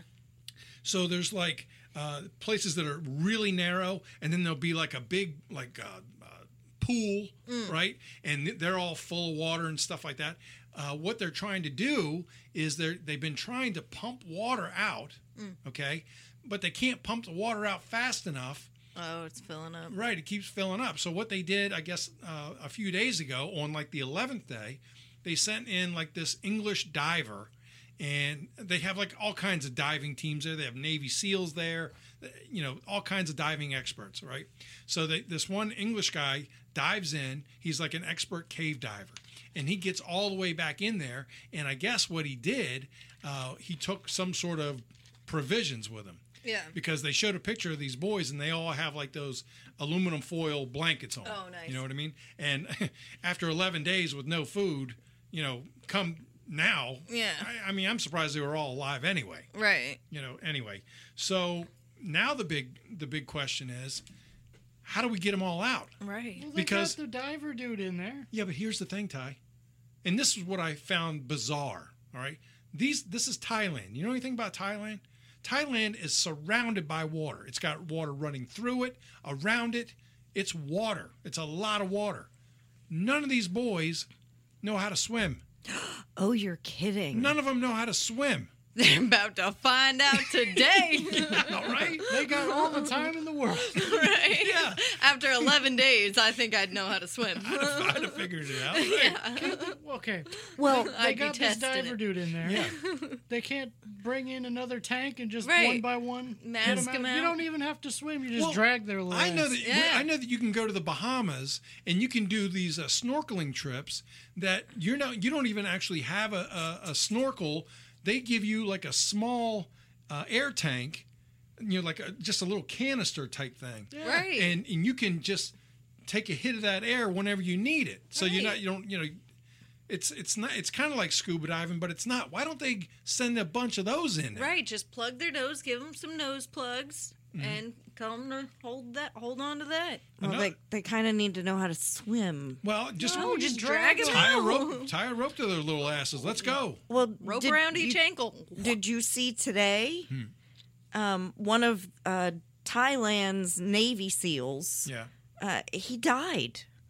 So there's like uh, places that are really narrow, and then there'll be like a big like uh, uh, pool, right? And th- they're all full of water and stuff like that. Uh, what they're trying to do is they're they've been trying to pump water out, okay, but they can't pump the water out fast enough. Oh, it's filling up. Right, it keeps filling up. So what they did, I guess, uh, a few days ago, on like the eleventh day, they sent in like this English diver, and they have like all kinds of diving teams there. They have Navy SEALs there, you know, all kinds of diving experts, right? So they, this one English guy dives in. He's like an expert cave diver, and he gets all the way back in there. And I guess what he did, uh, he took some sort of provisions with him. Yeah. Because they showed a picture of these boys, and they all have like those aluminum foil blankets on. Oh, nice. You know what I mean? And after eleven days with no food, you know, come now. Yeah. I, I mean, I'm surprised they were all alive anyway. Right. You know, anyway. So now the big the big question is, how do we get them all out? Right. Well, they because- got the diver dude in there. Yeah, but here's the thing, Ty. And this is what I found bizarre. All right, these this is Thailand. You know anything about Thailand? Thailand is surrounded by water. It's got water running through it, around it. It's water. It's a lot of water. None of these boys know how to swim. Oh, you're kidding. None of them know how to swim. They're about to find out today. All right? They got all the time in the world. Right? Yeah. After eleven days, I think I'd know how to swim. I'd have, I'd have figured it out. Right? Okay, Well, they I'd be got this testing diver it. dude in there. Yeah. They can't bring in another tank and just Right. one by one get Mask 'em You out. don't even have to swim. You just Well, drag their little I know ass. that Yeah. I know that you can go to the Bahamas and you can do these uh, snorkeling trips that you're not you don't even actually have a, a, a snorkel. They give you like a small uh, air tank, you know, like a, just a little canister type thing, Right. and and you can just take a hit of that air whenever you need it. So you're Right. not you don't you know. It's it's not it's kind of like scuba diving, but it's not. Why don't they send a bunch of those in there? Right, just plug their nose, give them some nose plugs, Mm-hmm. and tell them to hold that, hold on to that. well Another- they, they kind of need to know how to swim. Well, just No, just drag them tie a out. rope tie a rope to their little asses. Let's go. Well, Rope did around you- each ankle. Did you see today? Hmm. Um, one of uh, Thailand's Navy SEALs. Yeah. Uh, he died.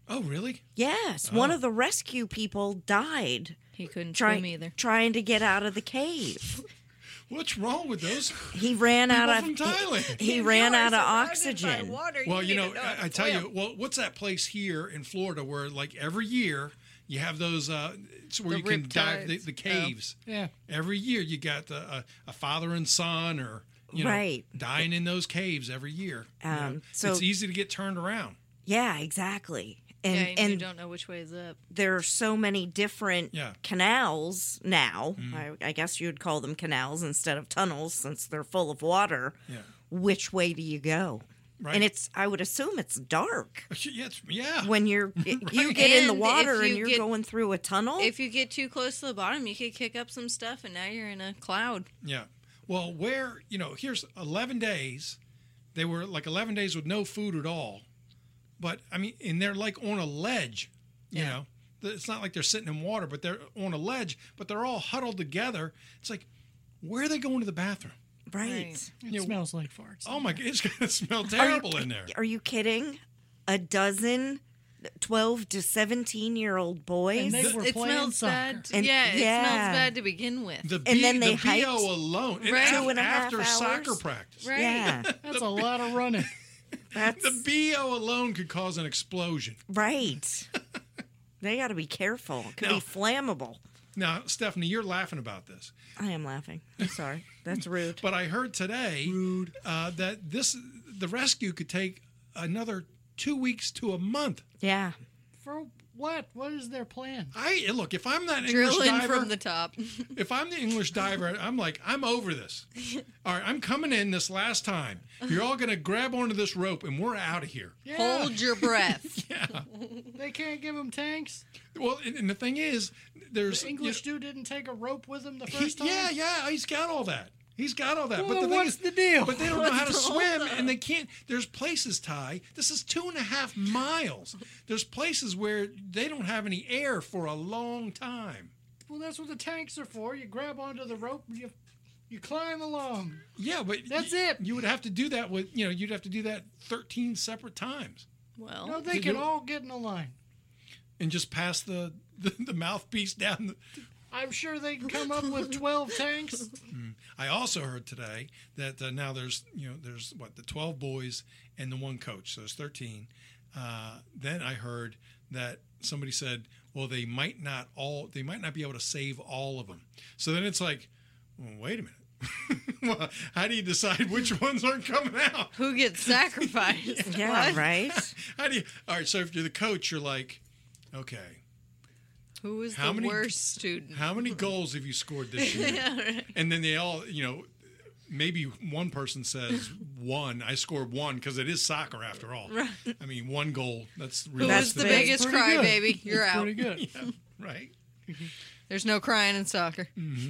Oh, really? Yes, one Oh. of the rescue people died He couldn't try- swim either. trying to get out of the cave. What's wrong with those He ran out of people from Thailand? he ran out of oxygen. Well, you know, I, I tell you, well, what's that place here in Florida where, like, every year you have those, uh, it's where The you can dive the, riptides. the caves. Yeah. Every year you got the, a, a father and son, or you know, Right. dying in those caves every year. You know, Um, so- it's easy to get turned around. Yeah, exactly. And yeah, and, and you don't know which way is up. there are so many different Yeah. canals now. I, I guess you'd call them canals instead of tunnels since they're full of water. Yeah. Which way do you go? Right. And it's I would assume it's dark Yeah, it's, yeah. when you're you get in the And water if and you you're get- going through a tunnel. If you get too close to the bottom, you could kick up some stuff, and now you're in a cloud. Yeah. Well, where, you know, here's eleven days. They were like eleven days with no food at all. But, I mean, and they're like on a ledge, you Yeah. know. It's not like they're sitting in water, but they're on a ledge, but they're all huddled together. It's like, where are they going to the bathroom? right. Right. It You know, smells like farts. Oh, my God, it's going to smell terrible in there. Are you kidding? A dozen twelve to seventeen year old boys. And they were It playing smells soccer. bad. And- yeah, it yeah. smells bad to begin with. The, And B, then they the B O hiked alone, and Right. af- two and a half after soccer hours. practice. Right. Yeah, That's a lot of running. that's The B O alone could cause an explosion. right. They got to be careful. It could No. be flammable. Now, Stephanie, you're laughing about this. I am laughing. I'm sorry. That's rude. But I heard today uh, that this the rescue could take another two weeks to a month. Yeah. For what? What is their plan? I look if I'm that English Drilling diver, from the top. if I'm the English diver, I'm like I'm over this. All right, I'm coming in this last time. You're all gonna grab onto this rope and we're out of here. Yeah, Hold your breath. they can't give them tanks. Well, and, and the thing is, there's The English dude didn't take a rope with him the he- first time. yeah, yeah, he's got all that. He's got all that. Well, but the then thing what's is, the deal? But they don't know how to What's the swim, holdup? and they can't. There's places, Ty. This is two and a half miles. There's places where they don't have any air for a long time. Well, that's what the tanks are for. You grab onto the rope and you you climb along. Yeah, but That's y- it. You would have to do that with, you know, you'd have to do that thirteen separate times, Well, No, they Did can you- all get in a line. and just pass the the, the mouthpiece down. The, I'm sure they can come up with twelve tanks. I also heard today that uh, now there's you know there's what the twelve boys and the one coach, so there's thirteen. Uh, then I heard that somebody said, well, they might not all they might not be able to save all of them. So then it's like, well, wait a minute. Well, how do you decide which ones aren't coming out? who gets sacrificed? Yeah, What? right? How do you? All right, so if you're the coach, you're like, okay, Who is How the many- worst student? how many goals have you scored this year? Yeah, right. And then they all, you know, maybe one person says one. I scored one because it is soccer after all. Right. I mean, one goal. That's Who really That's was the big. biggest Pretty good. crybaby? You're That's out. Pretty good. Yeah, right. There's no crying in soccer.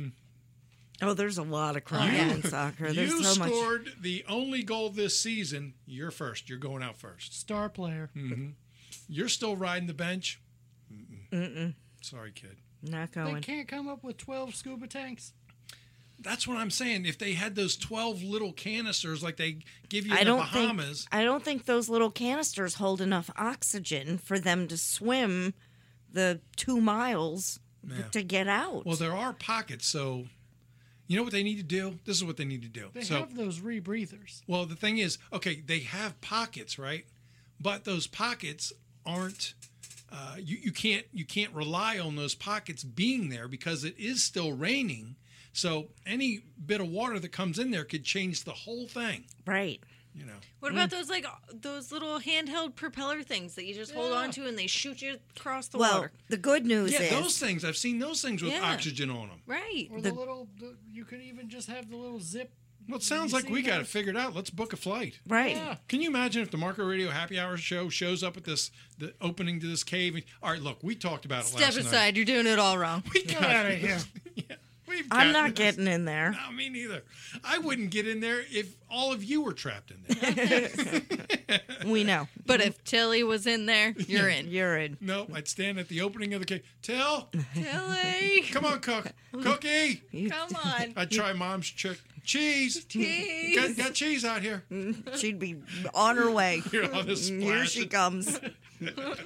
Oh, there's a lot of crying You- in soccer. There's You so much. scored the only goal this season. You're first. You're going out first. Star player. You're still riding the bench. Mm-mm. Sorry, kid. Not They going. can't come up with twelve scuba tanks. That's what I'm saying. If they had those twelve little canisters like they give you in I the don't Bahamas, think. I don't think those little canisters hold enough oxygen for them to swim the two miles Yeah. to get out. well, there are pockets. So, you know what they need to do? This is what they need to do. They so, have those rebreathers. well, the thing is, okay, they have pockets, right? But those pockets aren't. Uh, you you can't you can't rely on those pockets being there because it is still raining. So any bit of water that comes in there could change the whole thing. right. You know. What about those like those little handheld propeller things that you just hold Yeah. on to and they shoot you across the Well, water? the good news Yeah, is those things I've seen those things with Yeah. oxygen on them. Right. Or the, The- little, the, you could even just have the little zip. Well, it sounds You like see we got it those? figured out. Let's book a flight. right. Yeah. Can you imagine if the Marco Radio Happy Hour show shows up at this the opening to this cave? All right, look, we talked about it Step last aside, you're doing it all wrong. night. We Get got out of here. Yeah, we've I'm got not this. getting in there. No, me neither. I wouldn't get in there if all of you were trapped in there. We know. But if Tilly was in there, you're in. You're in. No, I'd stand at the opening of the cave. Till, Tilly, come on, cook, cookie. come on. I'd try mom's chick cheese. Cheese. Got, got cheese out here. She'd be on her way. Here, all this Here she splashing. comes.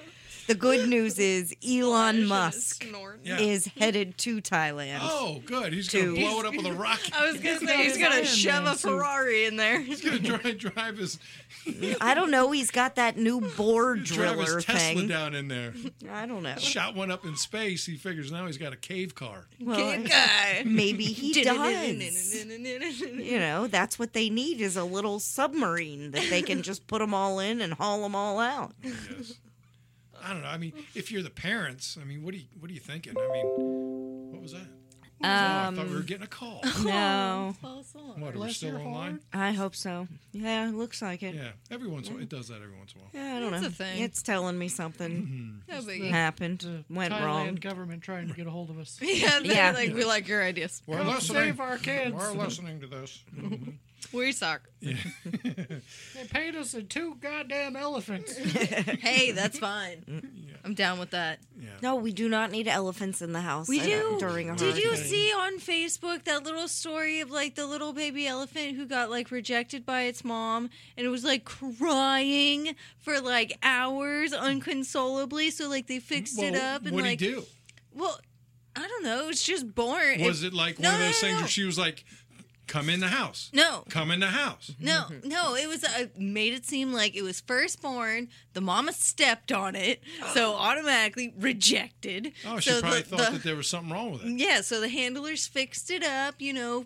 The good news is Elon Musk Yeah. is headed to Thailand. Oh, good. He's going To- to blow it up with a rocket. I was gonna got say he's his gonna Iron shove Man a suit. Ferrari in there. He's going to drive, drive his, I don't know. He's got that new bore drive his driller Tesla thing. down in there. I don't know. Shot one up in space. He figures now he's got a cave car. Well, guy. maybe he does. You know, that's what they need is a little submarine that they can just put them all in and haul them all out. Yes. I don't know. I mean, if you're the parents, I mean, what are you what are you thinking? I mean, what was that? Oh, I thought we were getting a call. No, What, are we Bless still your online? I hope so. Yeah, it looks like it. Yeah, every once in a while. It does that every once in a while. Yeah, I don't It's know. a thing. It's telling me something No biggie. happened, The went Thailand wrong. government trying to get a hold of us. Yeah, they're Yeah. like we like your ideas. We're Help listening. save our kids. We're listening to this. We suck. Yeah. They paid us in two goddamn elephants. Hey, that's fine. Yeah. I'm down with that. Yeah. No, we do not need elephants in the house. We uh, do. during a Did you hurricane. see on Facebook that little story of like the little baby elephant who got like rejected by its mom and it was like crying for like hours unconsolably? So like they fixed it Well, up and what'd like, he do? well, I don't know. It's just born. Was it like No, one of no, those no, things no. where she was like, "Come in the house, No, come in the house"? no, no. It was uh, made it seem like it was firstborn. The mama stepped on it, so automatically rejected. Oh, she so probably the, thought the- that there was something wrong with it. Yeah, so the handlers fixed it up, you know,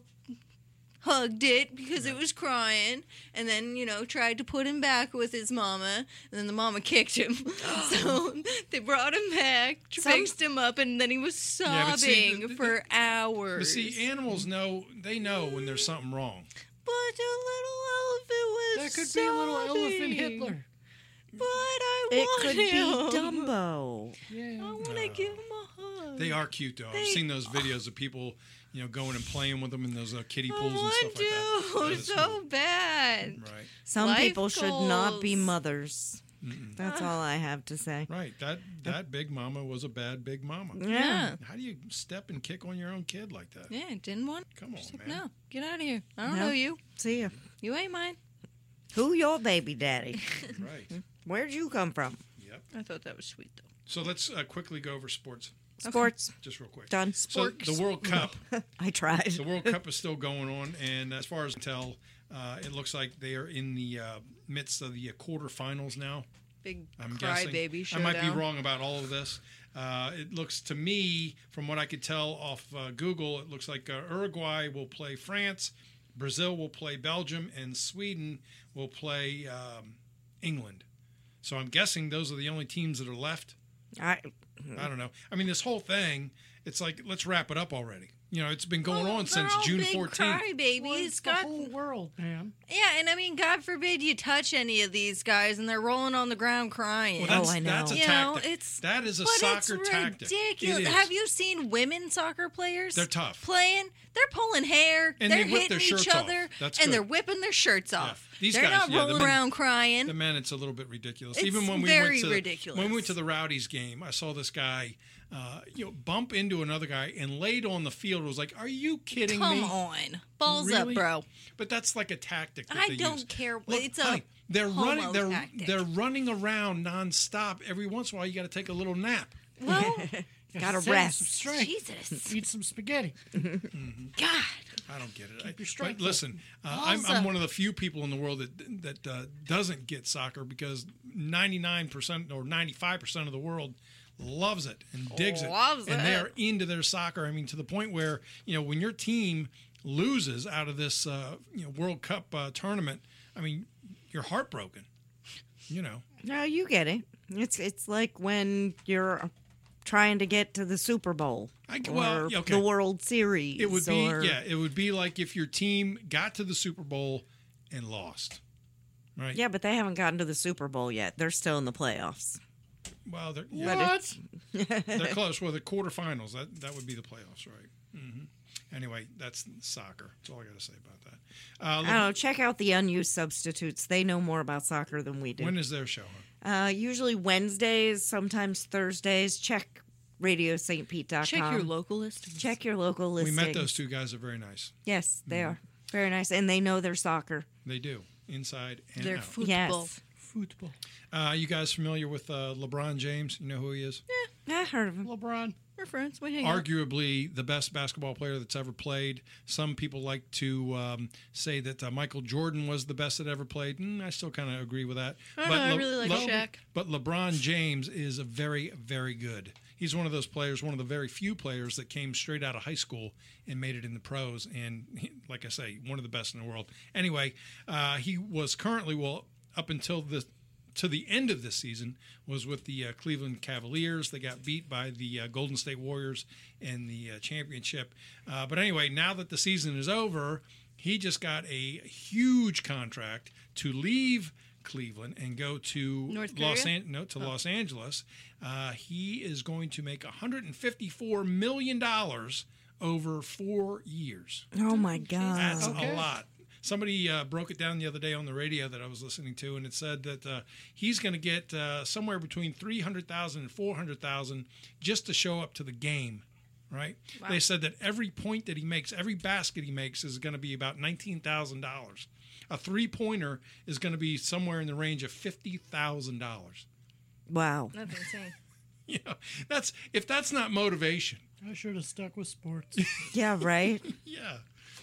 hugged it because it was crying, and then, you know, tried to put him back with his mama, and then the mama kicked him. So they brought him back, Some- fixed him up, and then he was sobbing Yeah, but see, the- the- for hours. But see, animals know they know when there's something wrong. But the little elephant was That could be a little elephant sobbing. Hitler. But I It want could be him. Dumbo. Yeah. I want to give him a hug. They are cute though. I've They- seen those videos of people, you know, going and playing with them in those uh, kiddie pools and I stuff like that. do That is so cool. bad. Right, Some Life people should not be goals. mothers. That's all I have to say. right. That that big mama was a bad big mama. Yeah. How do you step and kick on your own kid like that? Yeah, didn't want. Come on, She's like, man. no, get out of here. I don't No. know you. See ya. You ain't mine. Who your baby daddy? Right. Where'd you come from? Yep. I thought that was sweet though. So let's uh, quickly go over sports, Sports. just real quick. Done. So the World Cup, I tried. the World Cup is still going on, and as far as I can tell, uh, it looks like they are in the uh, midst of the uh, quarterfinals now. Big I'm guessing. crybaby I showdown. might be wrong about all of this. Uh, it looks to me, from what I could tell off uh, Google, it looks like uh, Uruguay will play France, Brazil will play Belgium, and Sweden will play um, England. So I'm guessing those are the only teams that are left. I, I don't know. I mean, this whole thing, it's like, let's wrap it up already. You know, it's been going Well, on they're since all June big fourteenth. Crybabies. Well, it's the God, whole world, man. yeah, and I mean, God forbid you touch any of these guys and they're rolling on the ground crying. Well, that's, Oh, I know. that's a You know, tactic. it's- that is a but soccer it's tactic. ridiculous. It is. Have you seen women soccer players? They're tough. Playing. They're pulling hair. And they're they whip hitting their each shirts off. other. That's and good. they're whipping their shirts off. These they're guys, not yeah, the rolling men- around crying. The men, it's a little bit ridiculous. It's Even when we very went to ridiculous. when we went to the Rowdies game, I saw this guy, uh, you know, bump into another guy and laid on the field. It was like, "Are you kidding Come me?" on, balls Really? up, bro. But that's like a tactic. That I they don't use. care. Look, It's a honey, they're running. homo They're tactic. they're running around nonstop. Every once in a while, you got to take a little nap. Well, Gotta Save rest. Some strength. Jesus, Eat some spaghetti. God. I don't get it. I, your but strength up. listen, uh, I'm, Balls I'm up. one of the few people in the world that that uh, doesn't get soccer because ninety-nine percent or ninety-five percent of the world loves it and digs Loves it, and it. they are into their soccer. I mean, to the point where you know when your team loses out of this uh, you know World Cup uh, tournament, I mean, you're heartbroken. You know, No, you get it. It's it's like when you're trying to get to the Super Bowl I, or well, yeah, okay. the World Series. It would be or, yeah, it would be like if your team got to the Super Bowl and lost, right? Yeah, but they haven't gotten to the Super Bowl yet. They're still in the playoffs. Well, they're yeah, What? they're close. Well, the quarterfinals that that would be the playoffs, right? hmm Anyway, that's soccer. That's all I got to say about that. Uh, I don't know. Check out the unused substitutes. They know more about soccer than we do. when is their show? Huh? Uh, usually Wednesdays, sometimes Thursdays. Check radio st pete dot com. Check your local list. Check your local We listing. met those two guys. They're very nice. Yes, they Mm-hmm. are very nice, and they know their soccer. They do inside and Their out. football. Yes, football. Uh, you guys familiar with uh, LeBron James? You know who he is? I heard of him. LeBron. We're friends. We hang out. Arguably the best basketball player that's ever played. Some people like to um, say that uh, Michael Jordan was the best that ever played. Mm, I still kind of agree with that. I don't know, I really like Le- Shaq. But LeBron James is a very, very good. He's one of those players, one of the very few players that came straight out of high school and made it in the pros. And he, like I say, one of the best in the world. Anyway, uh, he was currently, well, up until the to the end of this season, was with the uh, Cleveland Cavaliers. They got beat by the uh, Golden State Warriors in the uh, championship. Uh, but anyway, now that the season is over, he just got a huge contract to leave Cleveland and go to North Los Korea? An- no, to Los Angeles. Uh, he is going to make one hundred fifty-four million dollars over four years. Oh my God. That's Okay. a lot. Somebody uh, broke it down the other day on the radio that I was listening to, and it said that uh, he's going to get uh, somewhere between three hundred thousand dollars and four hundred thousand dollars just to show up to the game, right? Wow. They said that every point that he makes, every basket he makes is going to be about nineteen thousand dollars. A three-pointer is going to be somewhere in the range of fifty thousand dollars. Wow. That's insane. You know, that's if that's not motivation. I should have stuck with sports. Yeah, right? Yeah.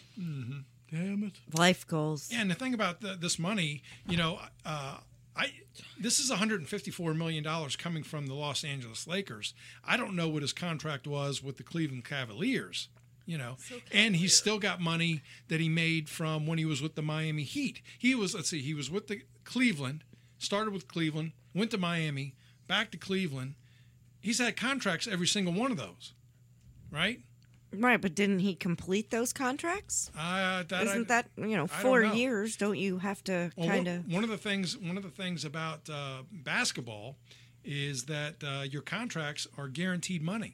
Damn it. Life goals. Yeah, and the thing about the, this money, you know, uh, I this is one hundred fifty-four million dollars coming from the Los Angeles Lakers. I don't know what his contract was with the Cleveland Cavaliers, you know, and he's still got money that he made from when he was with the Miami Heat. He was, let's see, he was with the Cleveland, started with Cleveland, went to Miami, back to Cleveland. He's had contracts every single one of those, right? Right, but didn't he complete those contracts? Uh, that Isn't I, that, you know, I don't four know. years? Don't you have to Well, kind one, of. one of the things one of the things about uh, basketball is that uh, your contracts are guaranteed money.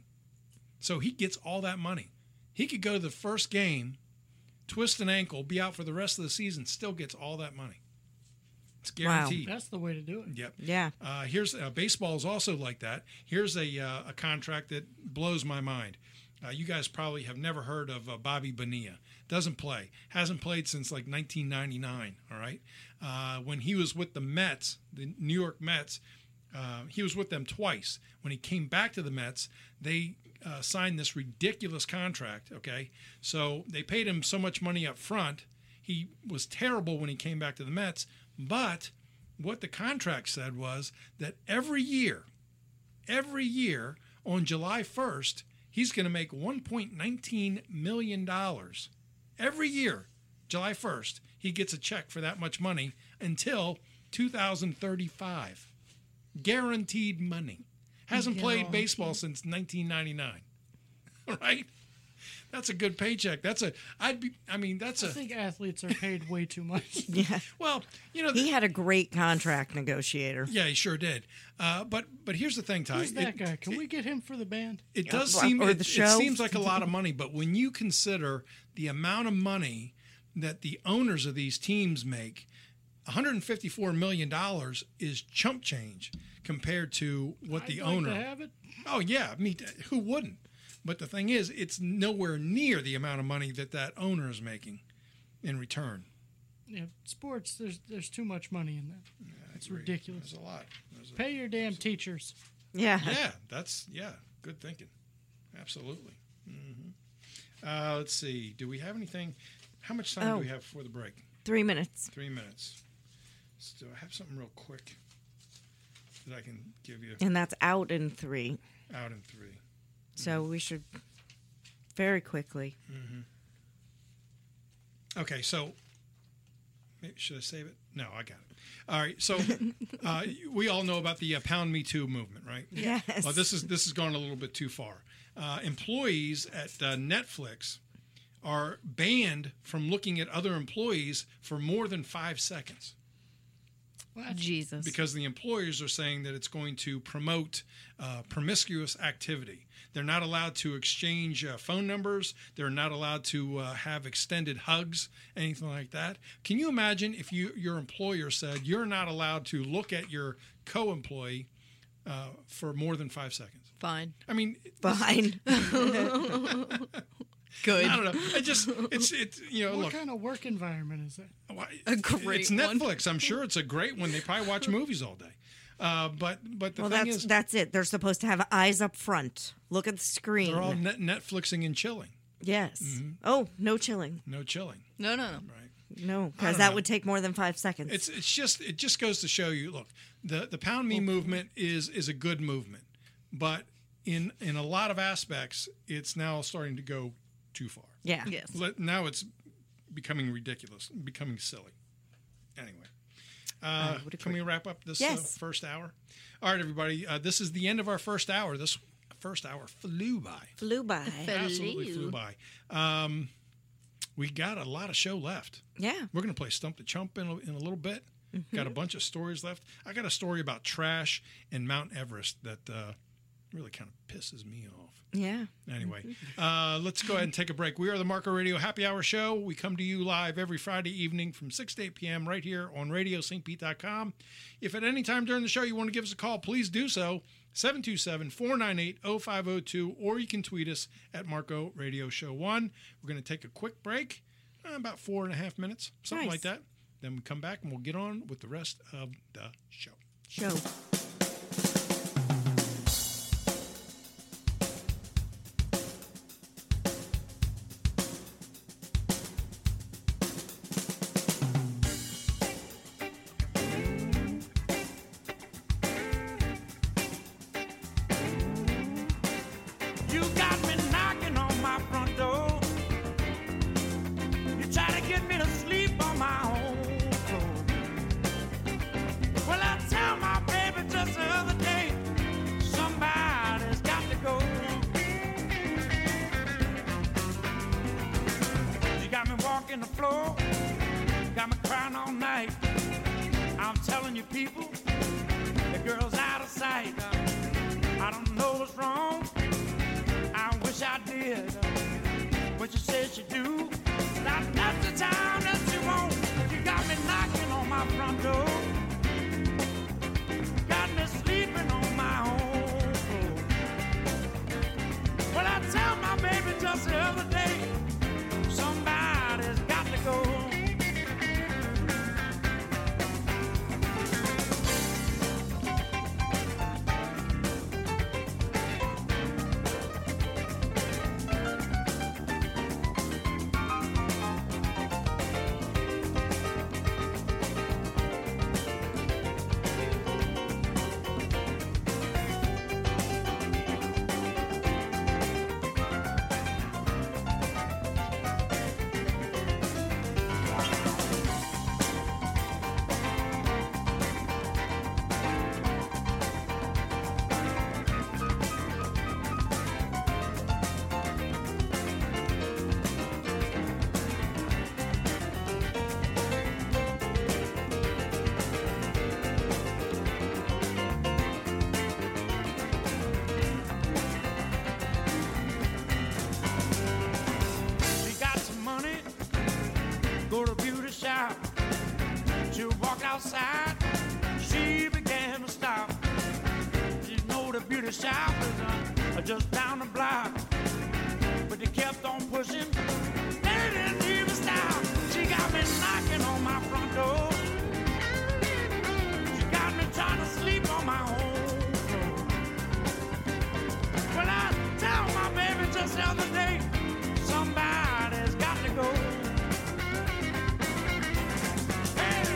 So he gets all that money. He could go to the first game, twist an ankle, be out for the rest of the season, still gets all that money. It's guaranteed. That's the way to do it. Yep. Yeah. Uh, here's uh, baseball is also like that. Here's a uh, a contract that blows my mind. Uh, you guys probably have never heard of uh, Bobby Bonilla. Doesn't play. Hasn't played since like nineteen ninety-nine. All right. Uh, when he was with the Mets, the New York Mets, uh, he was with them twice. When he came back to the Mets, they uh, signed this ridiculous contract. Okay. So they paid him so much money up front. He was terrible when he came back to the Mets. But what the contract said was that every year, every year on July first, he's going to make one point one nine million dollars. Every year, July first, he gets a check for that much money until two thousand thirty-five. Guaranteed money. Hasn't played baseball since nineteen ninety-nine. All right? That's a good paycheck. That's a, I'd be, I mean, that's I a, think athletes are paid way too much. Yeah. well, you know, He had a great contract negotiator. yeah, he sure did. Uh, but but here's the thing, Ty. Who's that It- guy? Can we get him for the band? It does Or- seem or it, the it show. seems like a lot of money, but when you consider the amount of money that the owners of these teams make, one hundred fifty-four million dollars is chump change compared to what I'd the like owner. to have it. Oh yeah, I mean, who wouldn't? But the thing is, it's nowhere near the amount of money that that owner is making in return. Yeah, sports. There's there's too much money in that. I It's agree. ridiculous. There's a lot. There's a- Pay your damn teachers. Yeah. Yeah, that's yeah, good thinking. Absolutely. hmm Uh, let's see. Do we have anything? How much time Oh. do we have before the break? Three minutes. Three minutes. So I have something real quick that I can give you And that's out in three. out in three. So we should very quickly. Okay, so maybe, should I save it? No, I got it. All right, so uh, we all know about the uh, Pound Me Too movement, right? Yes. Well, this is this has gone a little bit too far. Uh, employees at uh, Netflix are banned from looking at other employees for more than five seconds. Jesus. Because the employers are saying that it's going to promote uh, promiscuous activity. They're not allowed to exchange uh, phone numbers. They're not allowed to uh, have extended hugs, anything like that. Can you imagine if you your employer said you're not allowed to look at your co-employee uh, for more than five seconds? Fine. I mean, Fine. good. I don't know. It just it's it's you know What look. kind of work environment is that? why- A great It's one. Netflix. I'm sure it's a great one. They probably watch movies all day. Uh, but but the Well, thing that's is, that's it. They're supposed to have eyes up front. Look at the screen. they're all net Netflixing and chilling. yes. Mm-hmm. Oh, no chilling. No chilling. No, no, no. Right. No, I because don't that know. would take more than five seconds. It's it's just it just goes to show you. Look, the the pound me movement is is a good movement, but in in a lot of aspects, it's now starting to go too far. yeah. Yes. Let- Now it's becoming ridiculous, becoming silly. Anyway, uh, would can we wrap up this uh, Yes. first hour? All right, everybody. Uh, this is the end of our first hour. This first hour flew by. Flew by. Absolutely flew by. Um, we got a lot of show left. Yeah. We're going to play Stump the Chump in a, in a little bit. Got a bunch of stories left. I got a story about trash and Mount Everest that uh, really kind of pisses me off. Yeah. Anyway, uh, let's go ahead and take a break. We are the Marco Radio Happy Hour Show. We come to you live every Friday evening from six to eight p.m. right here on radio st pete dot com. If at any time during the show you want to give us a call, please do so. seven two seven, four nine eight, oh five oh two, or you can tweet us at Marco Radio Show one. We're going to take a quick break, uh, about four and a half minutes, something Nice. like that. Then we come back and we'll get on with the rest of the show. Show. You got me knocking on my front door. You try to get me to sleep on my own floor. Well, I tell my baby just the other day, somebody's got to go. You got me walking the floor, got me crying all night. I'm telling you, people, the girl's out of sight. I don't know what's wrong. I wish I did what you said you do. Not, not the time that you want. You got me knocking on my front door. Got me sleeping on my own floor. Well, I tell my baby just the other day, somebody's got to go. She got some money, go to beauty shop. She walked outside, she began to stop. She know the beauty shop is uh, just down the block, but they kept on pushing. They didn't even stop. She got me knocking on my front door. She got me trying to sleep on my own floor. Well, I tell my baby just the other day, somebody's got to go. Hey.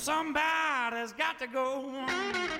somebody's got to go.